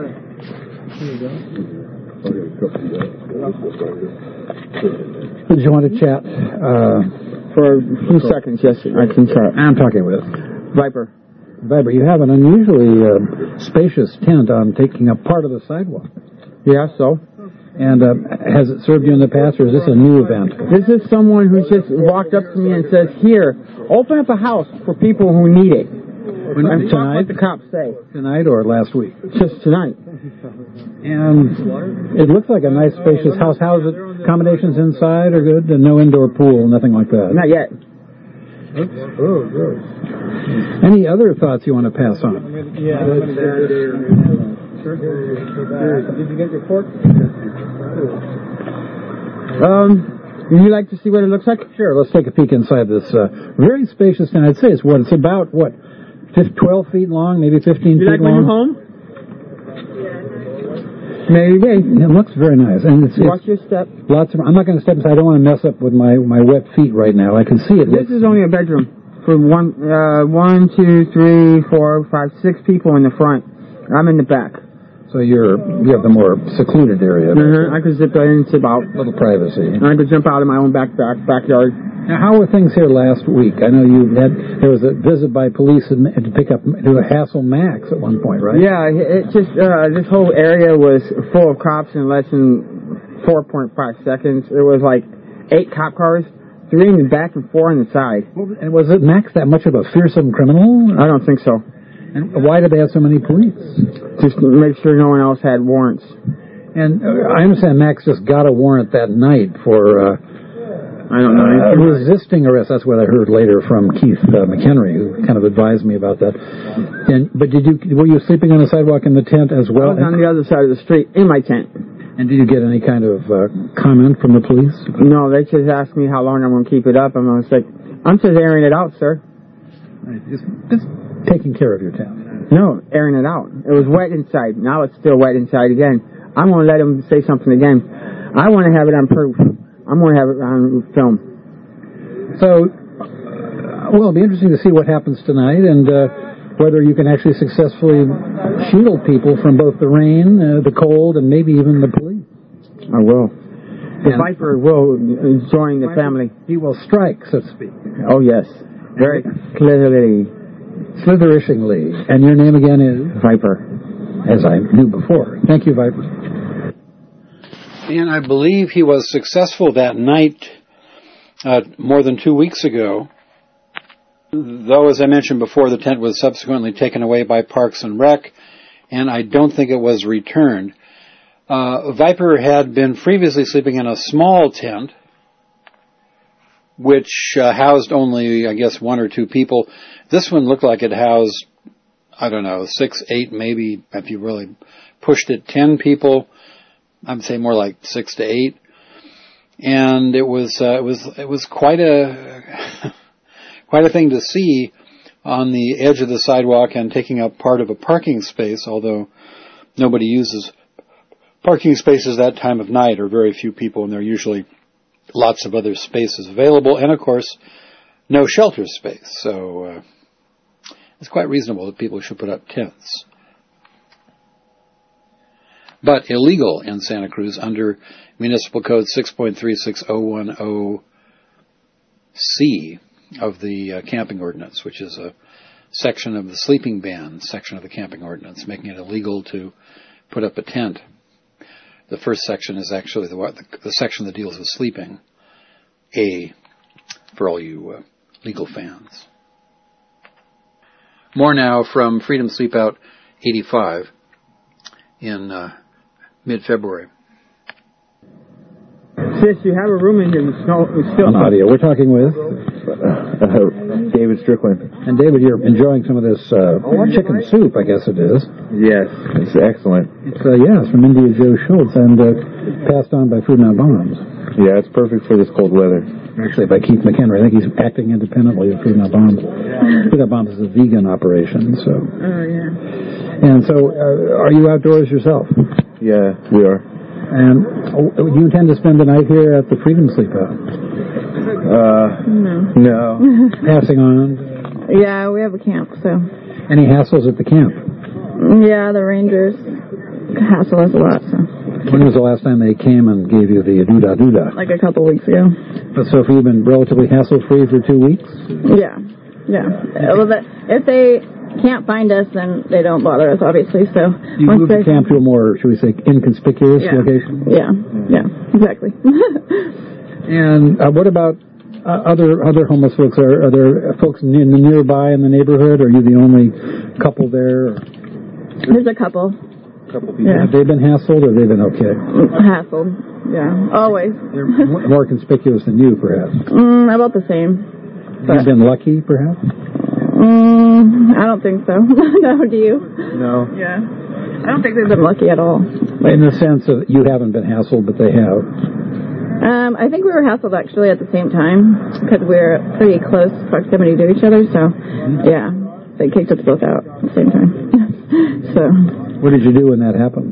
Did you want to chat? For a few seconds, yes, I can chat. I'm talking with Viper. Viper, you have an unusually spacious tent on taking up part of the sidewalk. Yeah, so? And has it served you in the past, or is this a new event? This is someone who just walked up to me and says, here, open up a house for people who need it. And tonight? What the cops say. Tonight or last week? Just tonight. And it looks like a nice spacious house. How's it? Accommodations inside are good? And no indoor pool, nothing like that? Not yet. Oh, good. Any other thoughts you want to pass on? Yeah. Did you get your fork? Would you like to see what it looks like? Sure, let's take a peek inside this very spacious tent. I'd say it's about 12 feet long, maybe 15 feet long. You like when you're home? Maybe. It looks very nice. And watch your step. I'm not going to step inside. I don't want to mess up with my wet feet right now. I can see it. This is only a bedroom for 1, 2, 3, 4, 5, 6 people in the front. I'm in the back. So you have the more secluded area. Mm-hmm. I could zip into about a little privacy. I could jump out of my own backyard. Now, how were things here last week? I know there was a visit by police to hassle Max at one point, right? Yeah, it just this whole area was full of cops in less than 4.5 seconds. It was like 8 cop cars, 3 in the back and 4 on the side. And was it Max that much of a fearsome criminal? I don't think so. And why did they have so many police? Just to make sure no one else had warrants. And I understand Max just got a warrant that night for I don't know. Resisting arrest. That's what I heard later from Keith McHenry, who kind of advised me about that. But were you sleeping on the sidewalk in the tent as well? I was on the other side of the street in my tent. And did you get any kind of comment from the police? No, they just asked me how long I'm going to keep it up. And I was like, I'm just airing it out, sir. Just taking care of your tent. No, airing it out. It was wet inside. Now it's still wet inside again. I'm going to let him say something again. I want to have it on proof. I'm going to have it on film. So, it'll be interesting to see what happens tonight and whether you can actually successfully shield people from both the rain, the cold, and maybe even the police. I will. The Viper will join the family. He will strike, so to speak. Oh, yes. Very clearly. Slitherishingly. And your name again is? Viper. As I knew before. Thank you, Viper. And I believe he was successful that night more than 2 weeks ago. Though, as I mentioned before, the tent was subsequently taken away by Parks and Rec, and I don't think it was returned. Viper had been previously sleeping in a small tent, which housed only, I guess, 1 or 2 people. This one looked like it housed, I don't know, 6, 8, maybe, if you really pushed it, 10 people. I'd say more like 6 to 8. And it was quite a quite a thing to see on the edge of the sidewalk and taking up part of a parking space, although nobody uses parking spaces that time of night, or very few people, and there are usually lots of other spaces available, and of course, no shelter space. So it's quite reasonable that people should put up tents. But illegal in Santa Cruz under Municipal Code 6.36010C of the camping ordinance, which is a section of the sleeping ban section of the camping ordinance, making it illegal to put up a tent. The first section is actually the section that deals with sleeping, A, for all you legal fans. More now from Freedom Sleep Out 85 in mid-February. Sis, you have a room in here. It's still on audio. We're talking with David Strickland. And David, you're enjoying some of this chicken soup, I guess it is. Yes, it's excellent. It's from India Joe Schultz and passed on by Food Not Bombs. Yeah, it's perfect for this cold weather. Actually, by Keith McHenry. I think he's acting independently of Food Not Bombs. Food Not Bombs is a vegan operation, so. Oh, yeah. And so, are you outdoors yourself? Yeah, we are. And do you intend to spend the night here at the Freedom Sleep Out? No. Passing on? Yeah, we have a camp, so. Any hassles at the camp? Yeah, the rangers hassle us a lot, so. When was the last time they came and gave you the doodah? Like a couple weeks ago. So have you been relatively hassle-free for 2 weeks? Yeah. Well, if they can't find us, then they don't bother us, obviously, so. You moved the camp to a more, should we say, inconspicuous location? Yeah, exactly. And what about other homeless folks? Are there folks in the nearby in the neighborhood? Are you the only couple there? There's a couple. People. Yeah. Have they been hassled or have they been okay? Hassled, yeah, always. They're more conspicuous than you, perhaps. About the same. You've been lucky, perhaps? I don't think so. No, do you? No. Yeah. I don't think they've been lucky at all. In the sense of you haven't been hassled, but they have. I think we were hassled actually at the same time because we're pretty close proximity to each other. So, yeah, they kicked us both out at the same time. So. What did you do when that happened?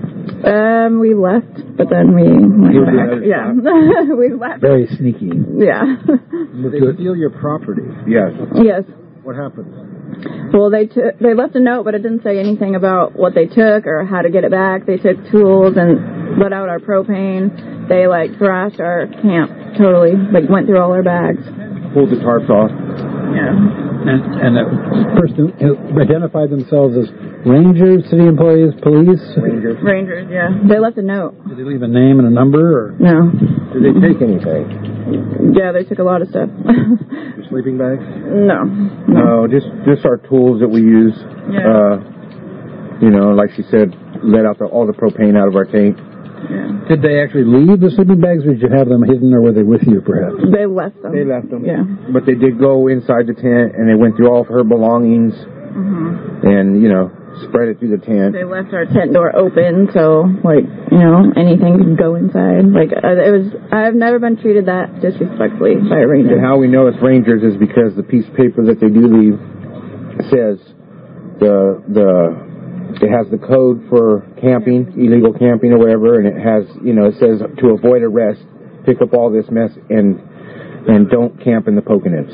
We left, but then we went back. Yeah, we left. Very sneaky. Yeah. Did they steal your property? Yes. Yes. What happened? Well, they left a note, but it didn't say anything about what they took or how to get it back. They took tools and let out our propane. They thrashed our camp totally. Went through all our bags. Pulled the tarps off. Yeah. And the person identified themselves as rangers, city employees, police? Rangers, yeah. They left a note. Did they leave a name and a number? Or? No. Did they take anything? Yeah, they took a lot of stuff. Your sleeping bags? No, just our tools that we use. Yeah. Like she said, let out all the propane out of our tank. Yeah. Did they actually leave the sleeping bags, or did you have them hidden, or were they with you, perhaps? They left them. Yeah. But they did go inside the tent, and they went through all of her belongings, and, spread it through the tent. They left our tent door open, so, anything could go inside. I've never been treated that disrespectfully by a ranger. And how we know it's rangers is because the piece of paper that they do leave says it has the code for camping, illegal camping or whatever, and it has, it says to avoid arrest, pick up all this mess and don't camp in the Poconos.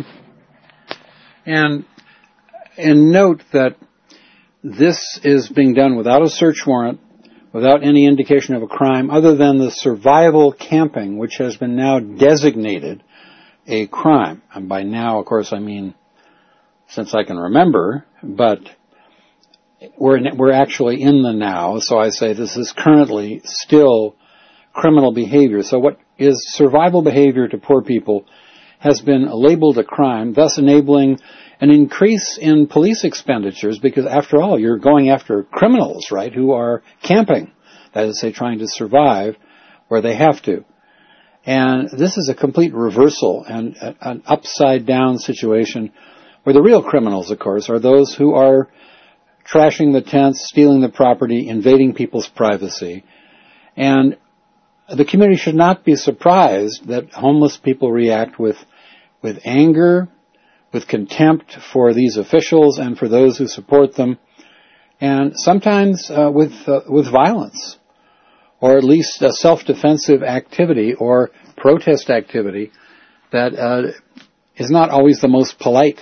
And note that this is being done without a search warrant, without any indication of a crime, other than the survival camping, which has been now designated a crime. And by now, of course, I mean since I can remember, but we're actually in the now, so I say this is currently still criminal behavior. So what is survival behavior to poor people has been labeled a crime, thus enabling an increase in police expenditures, because after all, you're going after criminals, right, who are camping. that is, say, trying to survive where they have to. And this is a complete reversal and an upside-down situation where the real criminals, of course, are those who are trashing the tents, stealing the property, invading people's privacy. And the community should not be surprised that homeless people react with anger, with contempt for these officials and for those who support them, and sometimes with violence, or at least a self-defensive activity or protest activity that is not always the most polite.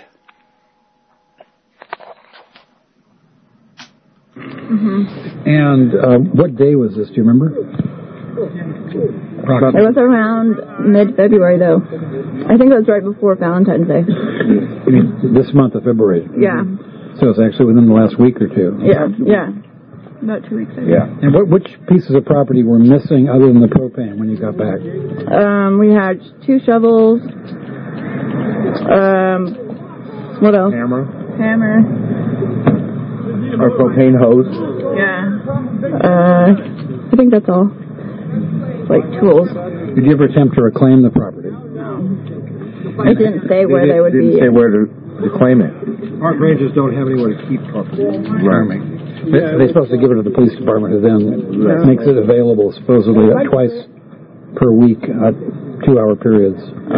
Mm-hmm. And what day was this? Do you remember? It was around mid-February, though. I think it was right before Valentine's Day. This month of February? Yeah. So it's actually within the last week or two? Yeah. About 2 weeks ago. Yeah. And which pieces of property were missing other than the propane when you got back? We had 2 shovels. What else? Hammer. Our propane hose. Yeah. I think that's all. Like tools. Did you ever attempt to reclaim the property? No. It didn't say where they would be. Didn't say where to claim it. Park rangers don't have anywhere to keep property. Right. They're supposed to give it to the police department, who then makes it available supposedly twice per week, 2-hour periods.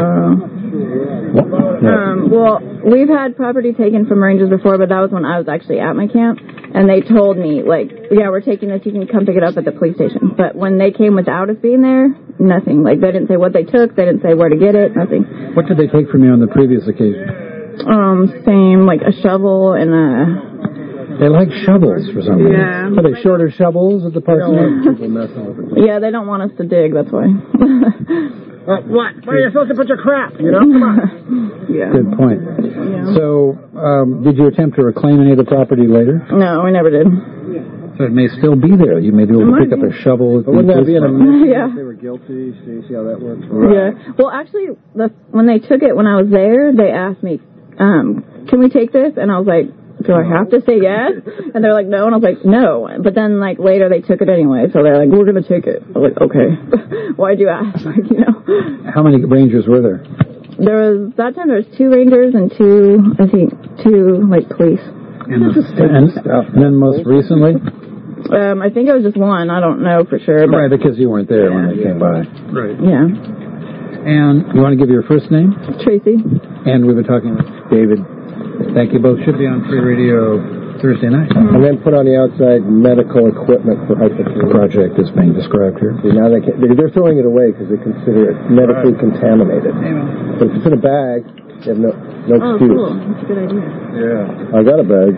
Well, we've had property taken from rangers before, but that was when I was actually at my camp, and they told me, like, yeah, we're taking this, you can come pick it up at the police station. But when they came without us being there, nothing. Like, they didn't say what they took, they didn't say where to get it, nothing. What did they take from you on the previous occasion? Same, like a shovel and a... They like shovels for some reason. Yeah. Are they shorter shovels at the park? Yeah, they don't want us to dig, that's why. What? Where are you supposed to put your crap? You know? Come on. Yeah. Good point. Yeah. So, did you attempt to reclaim any of the property later? No, we never did. So it may still be there. You may be able to pick up a shovel. But wouldn't that be an admission Yeah. if they were guilty? See how that works? Yeah. Well, actually, when they took it when I was there, they asked me, can we take this? And I was like, do I have to say yes? And they're like, no. And I was like, no. But then, like, later they took it anyway. So they're like, we're going to take it. I was like, okay. Why'd you ask? Like, you know. How many rangers were there? That time there was 2 rangers and 2, like, police. And then most recently? I think it was just 1. I don't know for sure. But Right, because you weren't there when they came by. Right. Yeah. And you want to give your first name? Tracy. And we've been talking with David. Thank you both. Should be on Free Radio Thursday night. And then put on the outside medical equipment for hypothermia. Project is being described here. See, now they're throwing it away because they consider it medically contaminated. But if it's in a bag, you have no excuse. Cool. That's a good idea. Yeah. I got a bag.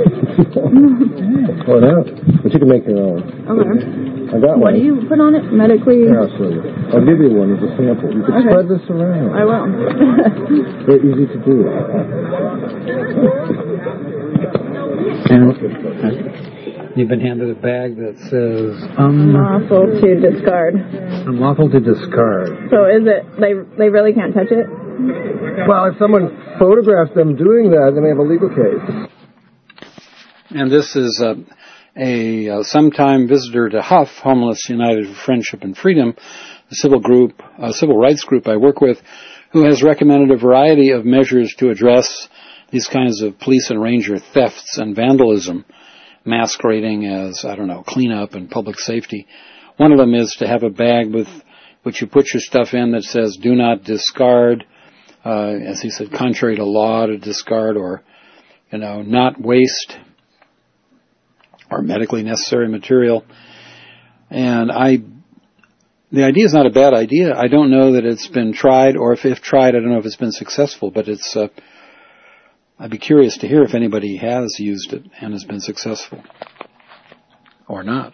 Pull it out. But you can make your own. Okay. I got What one. do you put on it? Medically? Yeah, I'll show you. I'll give you one as a sample. You can spread this around. I will. Very easy to do. And you've been handed a bag that says Unlawful to discard. Unlawful to discard. So is it, they really can't touch it? Well, if someone photographs them doing that, then they have a legal case. And this is a sometime visitor to HUF, Homeless United for Friendship and Freedom, a civil rights group I work with, who has recommended a variety of measures to address these kinds of police and ranger thefts and vandalism, masquerading as, cleanup and public safety. One of them is to have a bag with which you put your stuff in that says, do not discard, as he said, contrary to law to discard, or, not waste, or medically necessary material. And the idea is not a bad idea. I don't know that it's been tried, or if tried, I don't know if it's been successful, but it's, I'd be curious to hear if anybody has used it and has been successful. Or not.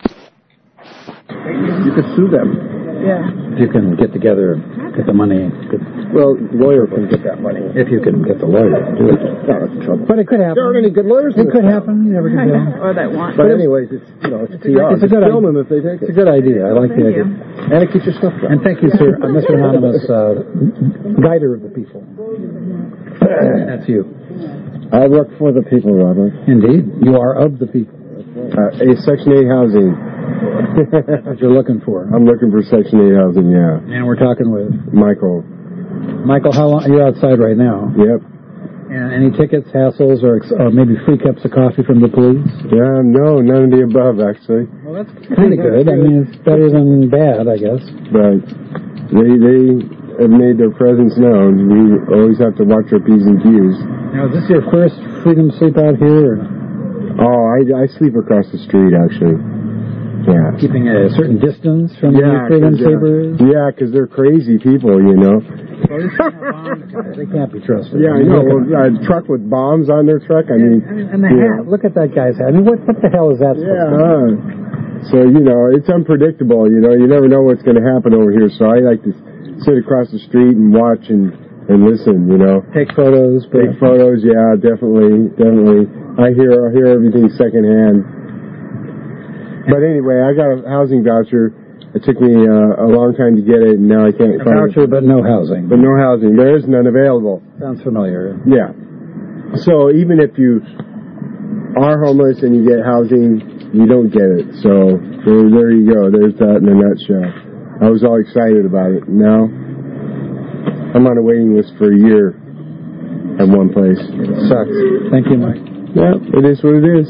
You could sue them. Yeah. You can get together, get the money. Well, the lawyer can get that money. If you can get the lawyer to do it. No, that's trouble. But it could happen. There aren't any good lawyers in It could happen. You never can tell. Or that want. But anyways, it's PR. It's a good film them if they take It's it. a good idea. I like the idea. And it keeps your stuff dry. And thank you, sir, Mr. Anonymous, guider of the people. That's you. I work for the people, Robert. Indeed. You are of the people. Section 8 housing. That's what you're looking for. I'm looking for Section 8 housing, yeah. And we're talking with Michael. Michael, how long? You're outside right now. Yep. And any tickets, hassles, or maybe free cups of coffee from the police? Yeah, no, none of the above, actually. Well, that's kind of good. I mean, it's better than bad, I guess. Right. They have made their presence known. We always have to watch our P's and Q's. Now, is this your first freedom sleep out here? Or? Oh, I sleep across the street, actually. Yeah. Keeping a certain distance from the freedom sleepers? Yeah, because they're crazy people, you know. They can't be trusted. Yeah, I know. A truck with bombs on their truck, I mean. And the hat. Look at that guy's hat. I mean, what the hell is that supposed to be? So, you know, it's unpredictable, you know. You never know what's going to happen over here. So I like to sit across the street and watch and listen, you know. Take photos. Take photos, yeah, definitely. I hear everything secondhand. But anyway, I got a housing voucher. It took me a long time to get it, and now I can't find it. Voucher, but no housing. But no housing. There is none available. Sounds familiar. Yeah. So even if you are homeless and you get housing, you don't get it. So there you go. There's that in a nutshell. I was all excited about it. Now I'm on a waiting list for a year at one place. Sucks. Thank you, Mike. Yeah, it is what it is.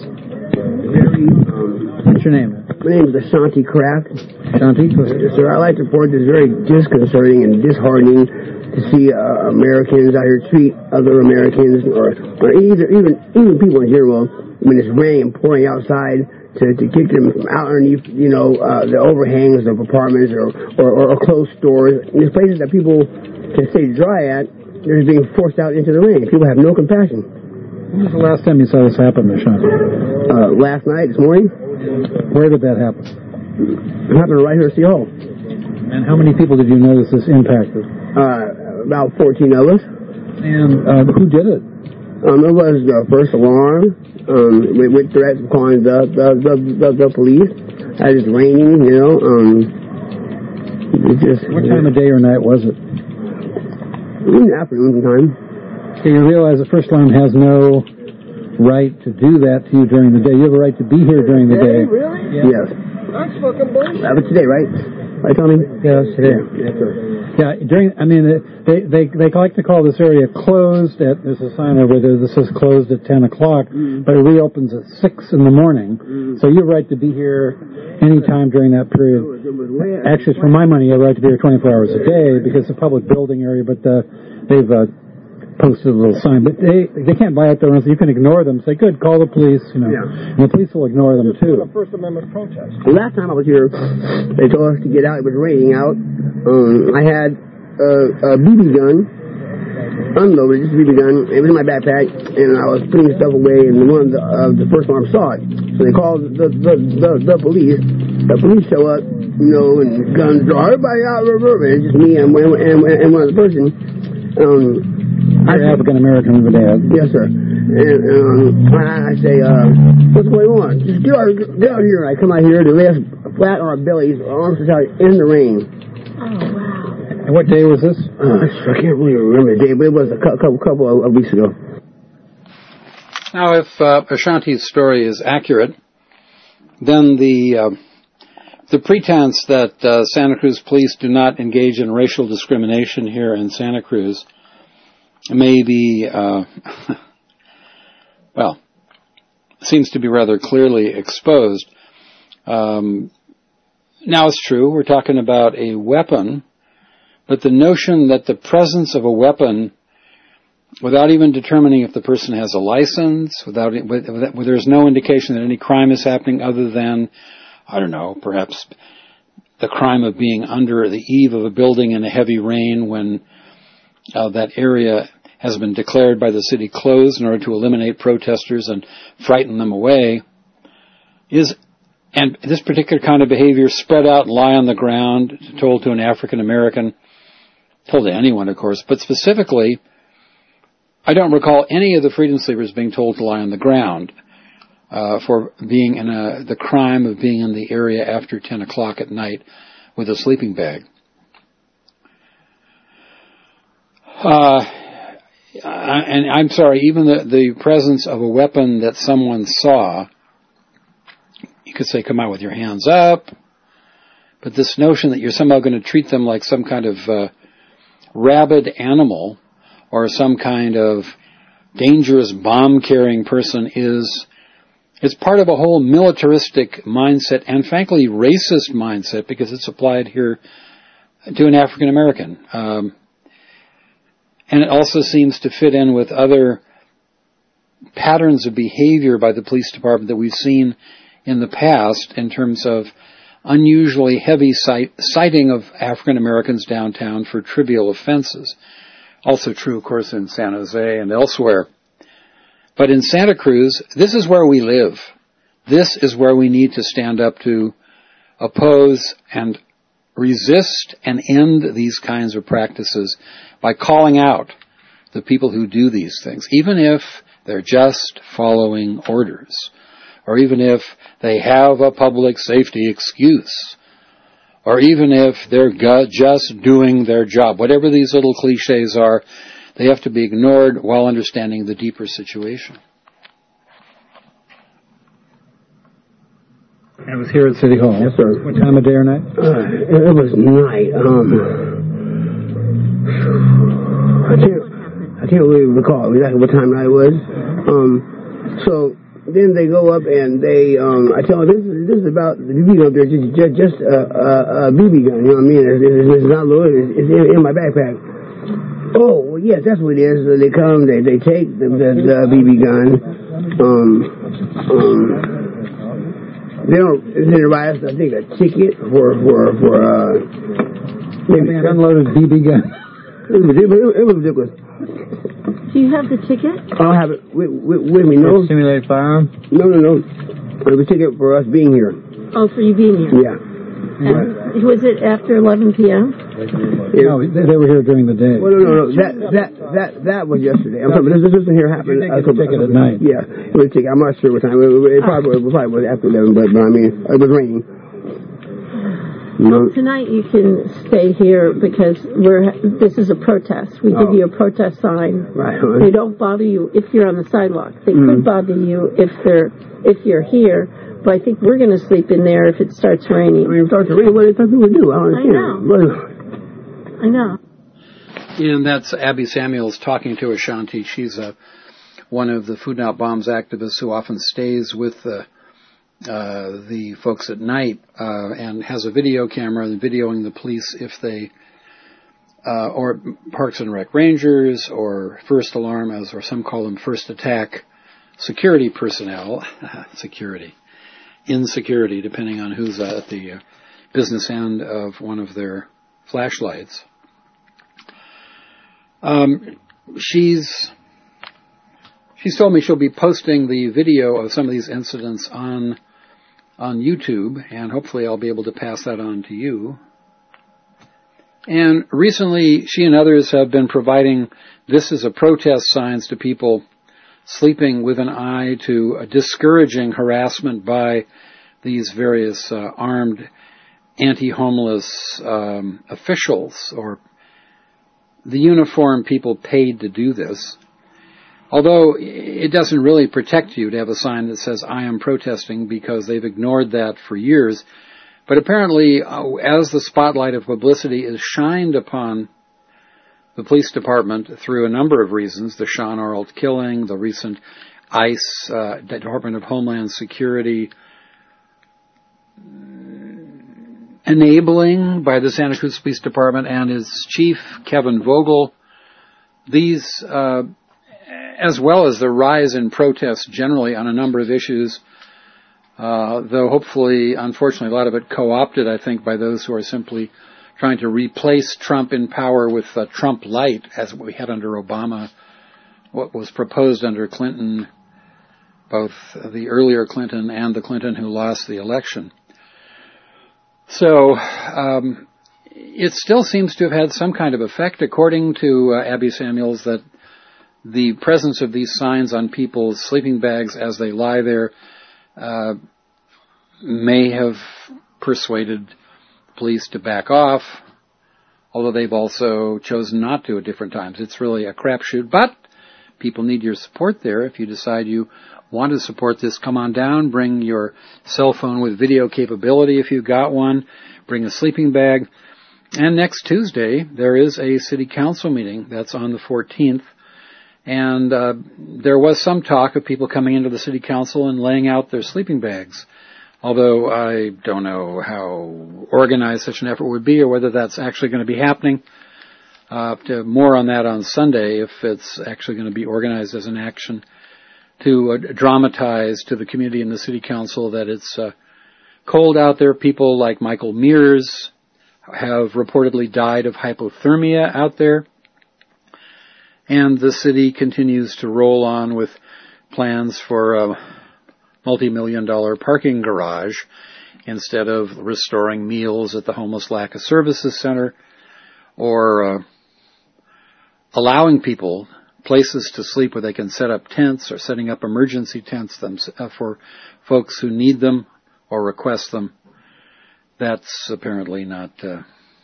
What's your name? My name is Ashanti Kraft. Ashanti? Sir, I'd like to report this very disconcerting and disheartening to see Americans out here treat other Americans or even people in general when it's raining and pouring outside to kick them out underneath, you know, the overhangs of apartments or closed stores. And there's places that people can stay dry at, they're just being forced out into the rain. People have no compassion. When was the last time you saw this happen, Ashanti? Last night, this morning. Where did that happen? It happened right here at City Hall. And how many people did you notice this impacted? About 14 of us. And who did it? It was the first alarm with threats of calling the police. As it's raining, you know. What time of day or night was it? In the afternoon time. So you realize the first alarm has no right to do that to you during the day. You have a right to be here during the day. Really? Yeah. Yes. That's fucking bullshit. That was today, right? Right, Tommy? Yeah, it's today. Yes, sir. Yeah, they like to call this area closed at, there's a sign over there that says closed at 10 o'clock, but it reopens at 6 in the morning. So you have a right to be here anytime during that period. Actually, for my money, you have a right to be here 24 hours a day because it's a public building area, but they've posted a little sign, but they can't buy out there. You can ignore them. Say, good, call the police. You know, and the police will ignore them too. First Amendment protest. The last time I was here, they told us to get out. It was raining out. I had a BB gun, unloaded, just a BB gun. It was in my backpack, and I was putting stuff away. And one of the first alarm saw it, so they called the police. The police show up, you know, and guns draw. Everybody out, and it's just me and one other person. You're African-American with a dad. Yes, sir. And I say, what's going on? Just get out here. I come out here to lay us flat on our bellies, our arms out in the rain. Oh, wow. And what day was this? I can't really remember the day, but it was a couple of weeks ago. Now, if Ashanti's story is accurate, then the pretense that Santa Cruz police do not engage in racial discrimination here in Santa Cruz may be, well, seems to be rather clearly exposed. Now it's true, we're talking about a weapon, but the notion that the presence of a weapon, without even determining if the person has a license, where there's no indication that any crime is happening other than, I don't know, perhaps the crime of being under the eave of a building in a heavy rain when that area has been declared by the city closed in order to eliminate protesters and frighten them away, and this particular kind of behavior spread out and lie on the ground, told to an African American, told to anyone, of course, but specifically, I don't recall any of the Freedom Sleepers being told to lie on the ground for being in the crime of being in the area after 10 o'clock at night with a sleeping bag. And I'm sorry, even the presence of a weapon that someone saw could say, come out with your hands up. But this notion that you're somehow going to treat them like some kind of rabid animal or some kind of dangerous bomb-carrying person it's part of a whole militaristic mindset and, frankly, racist mindset because it's applied here to an African American. And it also seems to fit in with other patterns of behavior by the police department that we've seen in the past in terms of unusually heavy citing of African Americans downtown for trivial offenses. Also true, of course, in San Jose and elsewhere. But in Santa Cruz, this is where we live. This is where we need to stand up to oppose and resist and end these kinds of practices by calling out the people who do these things, even if they're just following orders, or even if they have a public safety excuse, or even if they're just doing their job. Whatever these little cliches are, they have to be ignored while understanding the deeper situation. I was here at City Hall. Yes, sir. What time of day or night? It was night. I can't really recall exactly what time night it was. So then they go up and they, I tell them, this is about the BB gun. There's just a BB gun. You know what I mean? It's not loaded. It's in my backpack. Oh, well, yes, that's what it is. So they come, they take the BB gun. They write us, I think, a ticket for maybe an unloaded BB gun. It was ridiculous. Do you have the ticket? I don't have it with me. No. Simulated firearm? No. It was a ticket for us being here. Oh, for you being here? Yeah. And was it after 11 p.m.? No, they were here during the day. Well, no. That was yesterday. I'm talking about this here happened. I took a ticket at night. Yeah, it was a ticket. I'm not sure what time. It probably was after 11, but I mean, it was raining. Well, tonight you can stay here because this is a protest. We give you a protest sign. Right. They don't bother you if you're on the sidewalk. They could bother you if you're here. But I think we're going to sleep in there if it starts raining. I mean, if it starts to rain, what do they think we would do? I know. And that's Abby Samuels talking to Ashanti. She's one of the Food Not Bombs activists who often stays with the folks at night and has a video camera and videoing the police if they, or Parks and Rec Rangers or First Alarm, or some call them First Attack security personnel, insecurity, depending on who's at the business end of one of their flashlights. She's told me she'll be posting the video of some of these incidents on YouTube, and hopefully I'll be able to pass that on to you. And recently, she and others have been providing "This is a protest" signs to people sleeping with an eye to discouraging harassment by these various armed anti-homeless officials or the uniformed people paid to do this. Although it doesn't really protect you to have a sign that says, "I am protesting," because they've ignored that for years. But apparently, as the spotlight of publicity is shined upon the police department through a number of reasons, the Sean Arlt killing, the recent ICE, Department of Homeland Security, enabling by the Santa Cruz Police Department and its chief, Kevin Vogel, these, as well as the rise in protests generally on a number of issues, though hopefully, unfortunately, a lot of it co-opted, I think, by those who are simply trying to replace Trump in power with Trump light, as we had under Obama, what was proposed under Clinton, both the earlier Clinton and the Clinton who lost the election. So it still seems to have had some kind of effect, according to Abby Samuels, that the presence of these signs on people's sleeping bags as they lie there may have persuaded police to back off, although they've also chosen not to at different times. It's really a crapshoot, but people need your support there. If you decide you want to support this, come on down, bring your cell phone with video capability if you've got one, bring a sleeping bag. And next Tuesday, there is a city council meeting. That's on the 14th. And there was some talk of people coming into the city council and laying out their sleeping bags. Although I don't know how organized such an effort would be or whether that's actually going to be happening. More on that on Sunday, if it's actually going to be organized as an action to dramatize to the community and the city council that it's cold out there. People like Michael Mears have reportedly died of hypothermia out there. And the city continues to roll on with plans for a multi-million-dollar parking garage instead of restoring meals at the Homeless Lack of Services Center or allowing people places to sleep where they can set up tents or setting up emergency tents for folks who need them or request them. That's apparently not the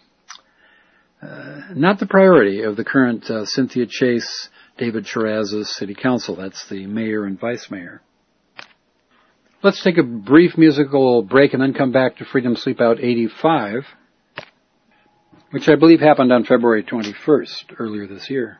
priority of the current Cynthia Chase, David Chiraz's city council. That's the mayor and vice mayor. Let's take a brief musical break and then come back to Freedom Sleep Out 85, which I believe happened on February 21st, earlier this year.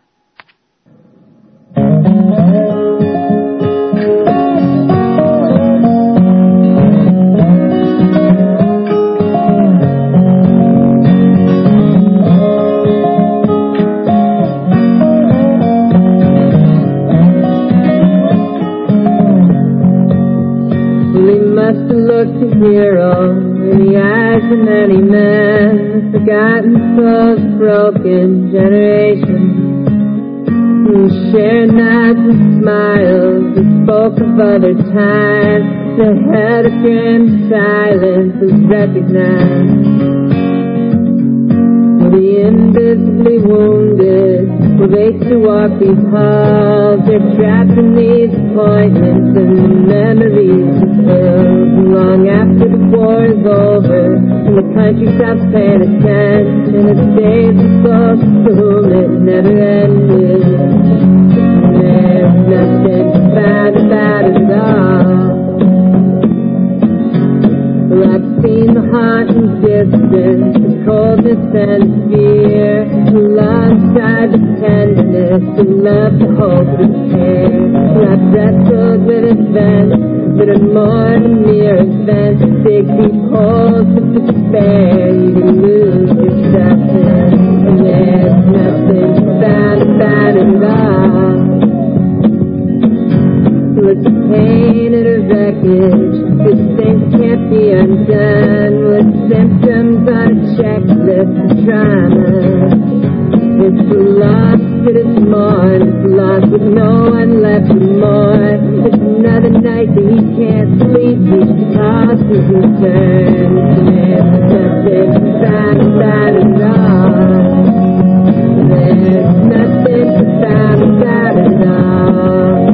Must have looked a hero in the eyes of many men, forgotten souls, broken generations, who shared nights and smiles, who spoke of other times, the head of grim silence is recognized. The invisibly wounded will wait to walk these halls. They're trapped in these appointments and the memories are filled. Long after the war is over and the country stops paying attention, it stays a social school, it never ended. And there's nothing bad about it all. Well, I've seen the haunting distance, the coldness and the fear, alongside the tenderness, the love, the hope, the care. Well, I've wrestled with events that are more than mere events, dig deep holes of despair, you can lose yourself in. And there's nothing bad about it all. It's pain and a wreckage, this thing can't be undone. With symptoms on a checklist of trauma, it's the loss that is mourned, it's lost with no one left to mourn. It's another night that he can't sleep, each toss is returned. There's nothing bad about it all. There's nothing bad about it all.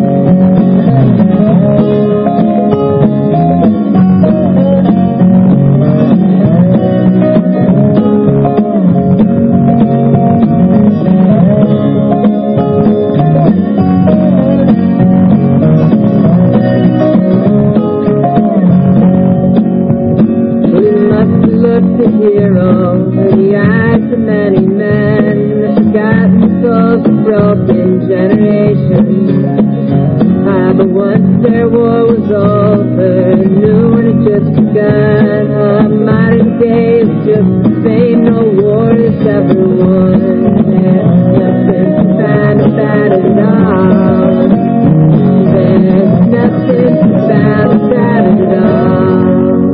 The hero in the eyes of many men, the forgotten souls of broken generations. But once their war was over, new and it just begun. Modern day is just the same, no war is ever won. There's nothing bad about it all. There's nothing bad about it all.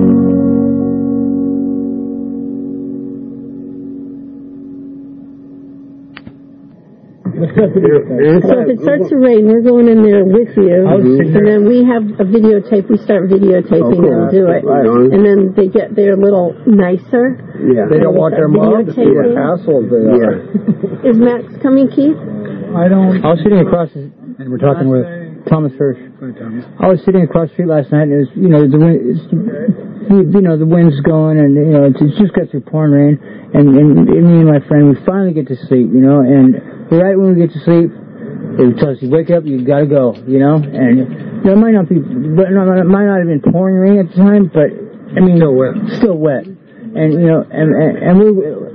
So if it starts to rain, we're going in there with you, and then we have a videotape. We start videotaping and do it, and then they get their little nicer. Yeah, they don't want their mom to see what assholes they are. Is Max coming, Keith? I was sitting across, and we're talking with Thomas Hirsch. I was sitting across the street last night, and it was, the wind, the wind's going, and it just got through pouring rain, and me and my friend, we finally get to sleep, and right when we get to sleep, They tell us, you wake up, you gotta go, you know? And it might not have been pouring rain at the time, but, I mean... Still wet. And, you know, and it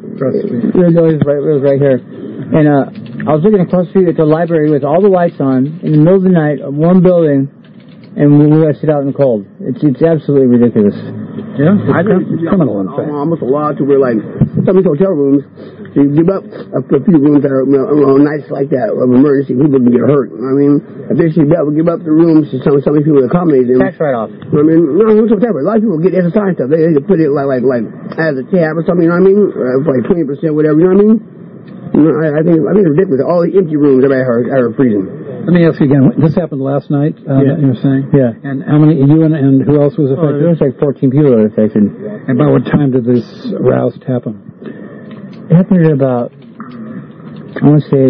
was right here. And, I was looking across the street at the library with all the lights on, in the middle of the night, of one building, and we gotta sit out in the cold. It's absolutely ridiculous. Yeah, I think it's criminal, in fact. Almost a law to where, like, some of these hotel rooms, so you give up a few rooms that are nights like that of emergency, people can get hurt. I mean, if they should give up the rooms to some of these people that accommodate them. Tax write-off. I mean, no, a lot of people get exercise stuff. They put it like as a tab or something. You know what I mean? Like 20%, whatever. You know what I mean? You know, I think it's ridiculous. All the empty rooms everybody are freezing. Let me ask you again. This happened last night. You were saying? Yeah. And how many? You and who else was affected? There was like 14 people that were affected. And about what time did this roust happen? It happened at about, I want to say,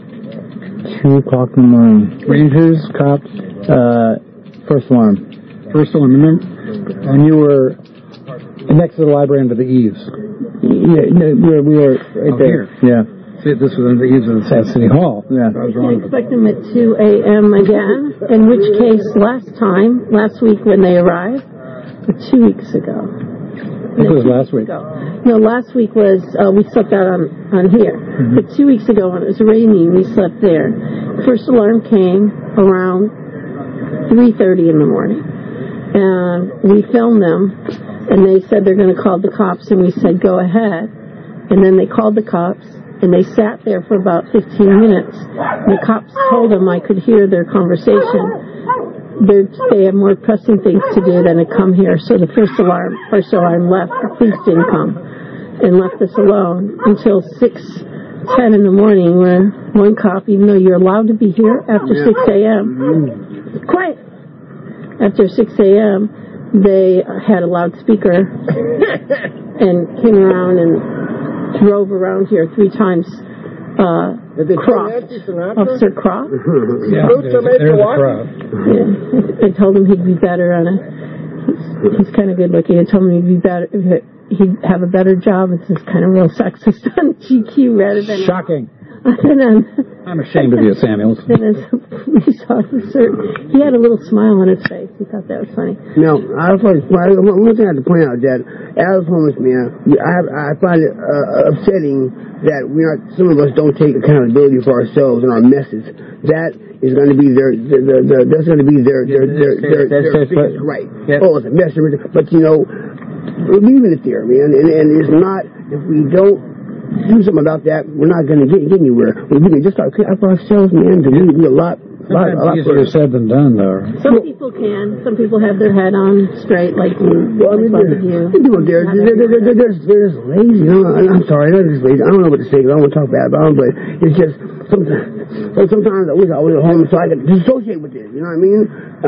2 o'clock in the morning. Rangers, cops? First alarm. First alarm. And you were next to the library under the eaves? Yeah, no, we were right there. Here. Yeah. See, this was under the eaves of the South City Hall. Yeah. I was wrong. I expect them at 2 a.m. again, in which case last week when they arrived, 2 weeks ago. I think it was last week. No, last week was, we slept out on here. Mm-hmm. But 2 weeks ago when it was raining, we slept there. First alarm came around 3:30 in the morning. And we filmed them, and they said they're going to call the cops, and we said, go ahead. And then they called the cops, and they sat there for about 15 minutes. And the cops told them I could hear their conversation. They have more pressing things to do than to come here. So the first alarm left. The police didn't come and left us alone until 6:10 in the morning, where one cop, even though you're allowed to be here after 6 a.m., quiet. After 6 a.m., they had a loudspeaker and came around and drove around here 3 times. Officer Croft. Yeah, there's Croft. Yeah. I told him he'd be better on it. He's kind of good looking. I told him he'd be better. He'd have a better job. It's just kind of real sexist on GQ rather than shocking. I'm ashamed of you, Samuels. Then as a police officer, he had a little smile on his face. He thought that was funny. No, one thing I have to point out that as a homeless man, I find it upsetting that some of us don't take accountability for ourselves and our messes. That is going to be that's going to be their biggest right. Yep. Oh, it's a mess. But you know, we're leaving it there, man. And it's not, if we don't do something about that, we're not going to get anywhere. We can just start cleaning up ourselves, man, to do a lot. Sometimes easier said than done, though. Some people can. Some people have their head on straight, like you. Well, I mean, they're just lazy. You know? I'm sorry, they're just lazy. I don't know what to say because I don't want to talk bad about them, but it's just sometimes I wish I was at home so I could dissociate with it. You know what I mean?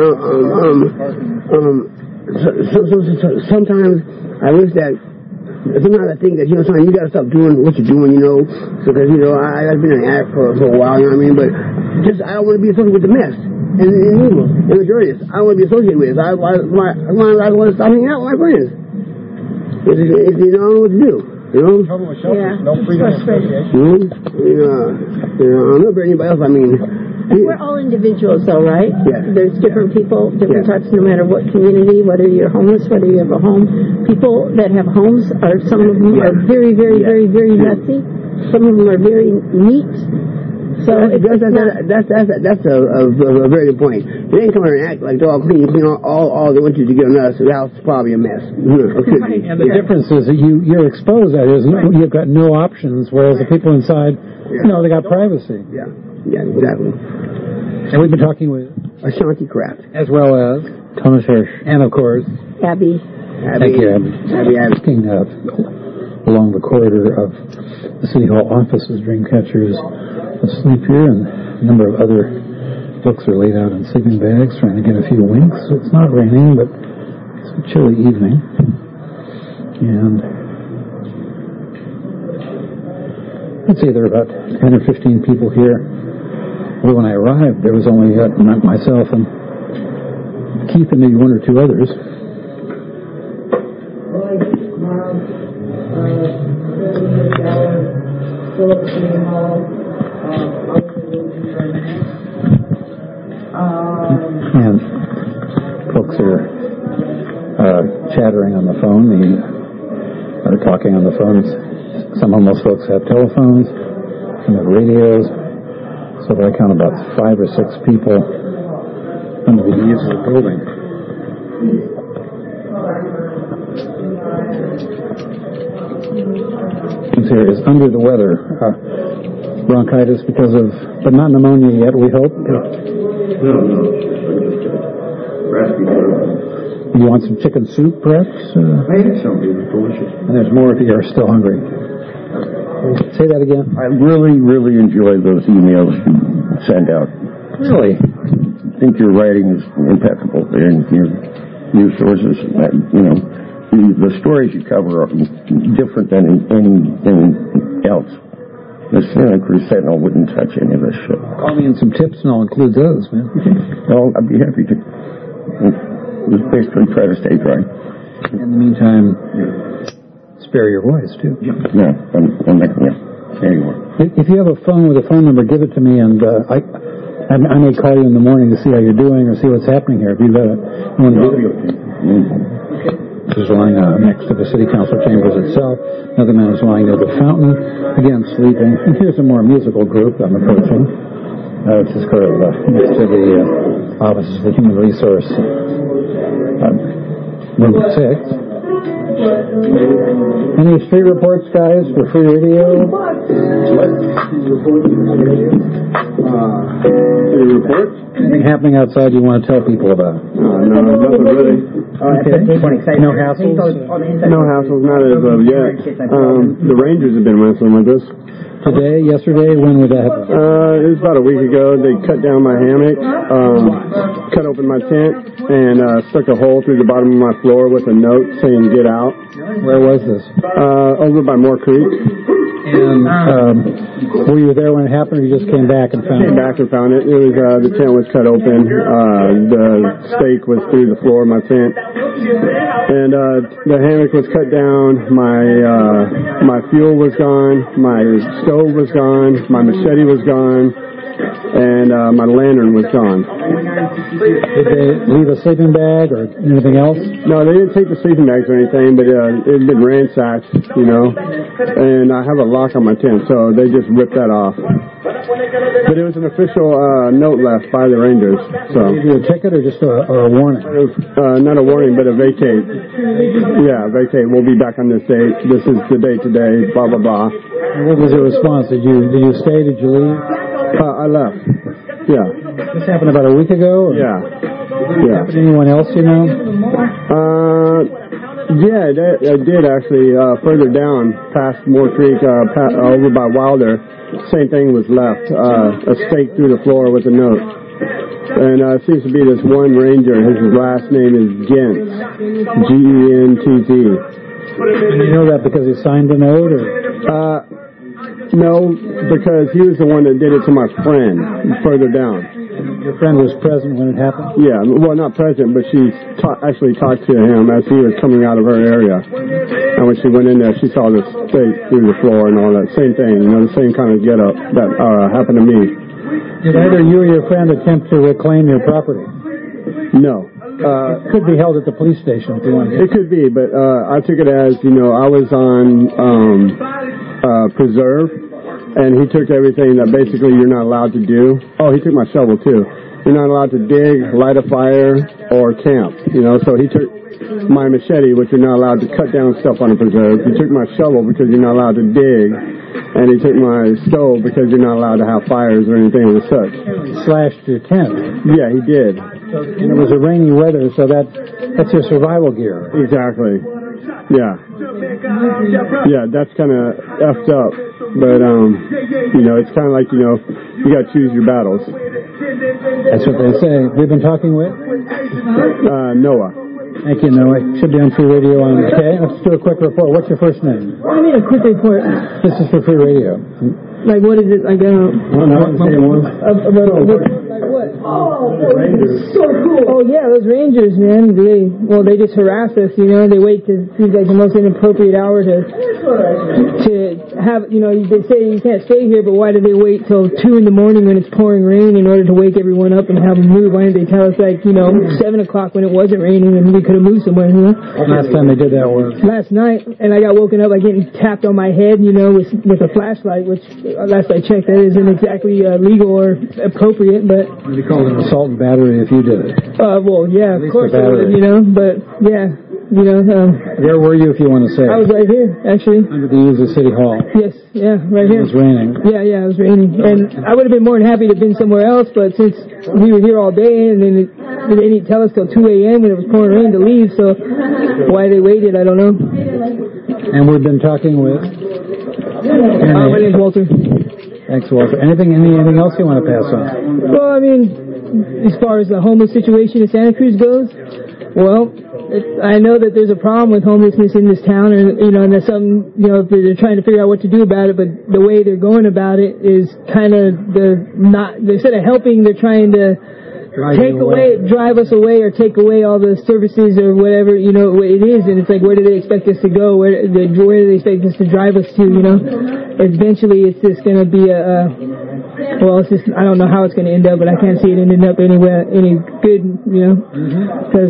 Sometimes I wish that. Sometimes I think that, you know, sometimes you got to stop doing what you're doing, you know, because, you know, I've been an addict for a while, you know what I mean, but just, I don't want to be associated with the mess and evil and the dirtiness. I don't want to be associated with it. I want to stop hanging out with my friends. You know, I don't know what to do, you know? Yeah. No freedom of You association. know, I'm not for anybody else, I mean. And we're all individuals, though, right? Yeah. There's different people, different types, no matter what community, whether you're homeless, whether you have a home. People that have homes, some of them are very, very, very, very messy. Some of them are very neat. So that's a very good point. They ain't come here and act like they're all clean. You clean all the winters you get on us, so the house is probably a mess. Right. And the difference is that you're exposed. That is, you've got no options, whereas the people inside, you know, they got privacy. Yeah. Yeah, exactly. And we've been talking with Ashanti Craft, as well as Thomas Hirsch, and of course Abby. Thank you, Abby. Looking along the corridor of the City Hall offices, Dreamcatcher is asleep here, and a number of other books are laid out in sleeping bags, trying to get a few winks. It's not raining, but it's a chilly evening, and let's say there are about 10 or 15 people here. Well, when I arrived, there was only myself and Keith and maybe 1 or 2 others. And folks are chattering on the phone, or talking on the phones. Some of those folks have telephones, some have radios. So I count about 5 or 6 people under the eaves of the building. Here is under the weather. Bronchitis because of, but not pneumonia yet, we hope. No. You want some chicken soup, perhaps? I had some. It was delicious. And there's more if you're still hungry. Say that again. I really, really enjoy those emails you send out. Really? I think your writing is impeccable, and your news sources, the stories you cover are different than anything else. The Santa Cruz Sentinel wouldn't touch any of this shit. Call me in some tips and I'll include those, man. Well, I'd be happy to. Just basically try to stay dry. In the meantime, spare your voice, too. Yeah, anyway. If you have a phone with a phone number, give it to me, and I may call you in the morning to see how you're doing or see what's happening here. If you want to do it. This is lying next to the city council chambers itself. Another man is lying near the fountain, again sleeping. And here's a more musical group I'm approaching. This is sort of next to the offices of the Human Resource Room 6. Any street reports, guys, for Free Radio? Any reports? Anything happening outside you want to tell people about? No, nothing really. Okay. No hassles? No hassles, not as of yet. The Rangers have been wrestling with us. Today, yesterday, when would that happen? It was about a week ago. They cut down my hammock, cut open my tent, and stuck a hole through the bottom of my floor with a note saying, "Get out." Where was this? Over by Moore Creek. And were you there when it happened, or you just came back and found it? Came back and found it. It was the tent was cut open. The stake was through the floor of my tent, and the hammock was cut down. My fuel was gone. My stove was gone. My machete was gone. And my lantern was gone. Did they leave a sleeping bag or anything else? No, they didn't take the sleeping bags or anything, but it had been ransacked, and I have a lock on my tent, so they just ripped that off. But it was an official note left by the Rangers. So. Did you give you a ticket or just a warning? Not a warning, but a vacate. Yeah, vacate. We'll be back on this date. This is the date today, blah, blah, blah. And what was your response? Did you stay? Did you leave? I left. Yeah. This happened about a week ago? Or? Yeah. Happened to anyone else, Yeah, I did actually. Further down, past Moore Creek, over by Wilder, same thing was left. A stake through the floor with a note. And it seems to be this one ranger. His last name is Gentz. Gentz. And you know that because he signed the note? Or? No, because he was the one that did it to my friend further down. Your friend was present when it happened? Yeah, well, not present, but she actually talked to him as he was coming out of her area. And when she went in there, she saw the stake through the floor and all that. Same thing, the same kind of get-up that happened to me. Did either you or your friend attempt to reclaim your property? No. It could be held at the police station if you want to. It could be, but I took it as, I was on preserve, and he took everything that basically you're not allowed to do. Oh, he took my shovel, too. You're not allowed to dig, light a fire, or camp, so he took my machete, which you're not allowed to cut down stuff on a preserve. He took my shovel because you're not allowed to dig, and he took my stove because you're not allowed to have fires or anything of the such. He slashed your tent. Yeah, he did. And it was a rainy weather, so that's your survival gear. Exactly. Yeah. Yeah, that's kind of effed up. But, it's kind of like, you got to choose your battles. That's what they say. We've been talking with? Noah. Thank you, Noah. Should be on Free Radio on. Okay, let's do a quick report. What's your first name? I need a quick report. This is for Free Radio. Like, what is it? Like, Well, no, about what? So cool. Oh yeah, those rangers, man. They just harass us. They wait to seems like the most inappropriate hour to have. They say you can't stay here, but why do they wait till 2 a.m. when it's pouring rain in order to wake everyone up and have them move? Why didn't they tell us 7 o'clock when it wasn't raining and we could have moved somewhere? Last time they did that was last night, and I got woken up by getting tapped on my head, with a flashlight, which last I checked, that isn't exactly legal or appropriate, but. They call it assault and battery if you did it. Well, yeah, of course I would, but yeah, Where were you, if you want to say? I was right here, actually. Under the eaves of City Hall. Yes, yeah, right here. It was raining. Yeah, it was raining, and I would have been more than happy to have been somewhere else, but since we were here all day, and then they didn't tell us till 2 a.m. when it was pouring rain to leave, so why they waited, I don't know. And we've been talking with. My name's Walter. Thanks, Walter. Anything else you want to pass on? Well, I mean, as far as the homeless situation in Santa Cruz goes, well, I know that there's a problem with homelessness in this town, and there's some, if they're trying to figure out what to do about it, but the way they're going about it is kind of instead of helping, they're trying to drive us away, or take away all the services or whatever, it is, and it's like, where do they expect us to go? Where do they expect us to drive us to, Eventually it's just going to be I don't know how it's going to end up, but I can't see it ending up any good, because,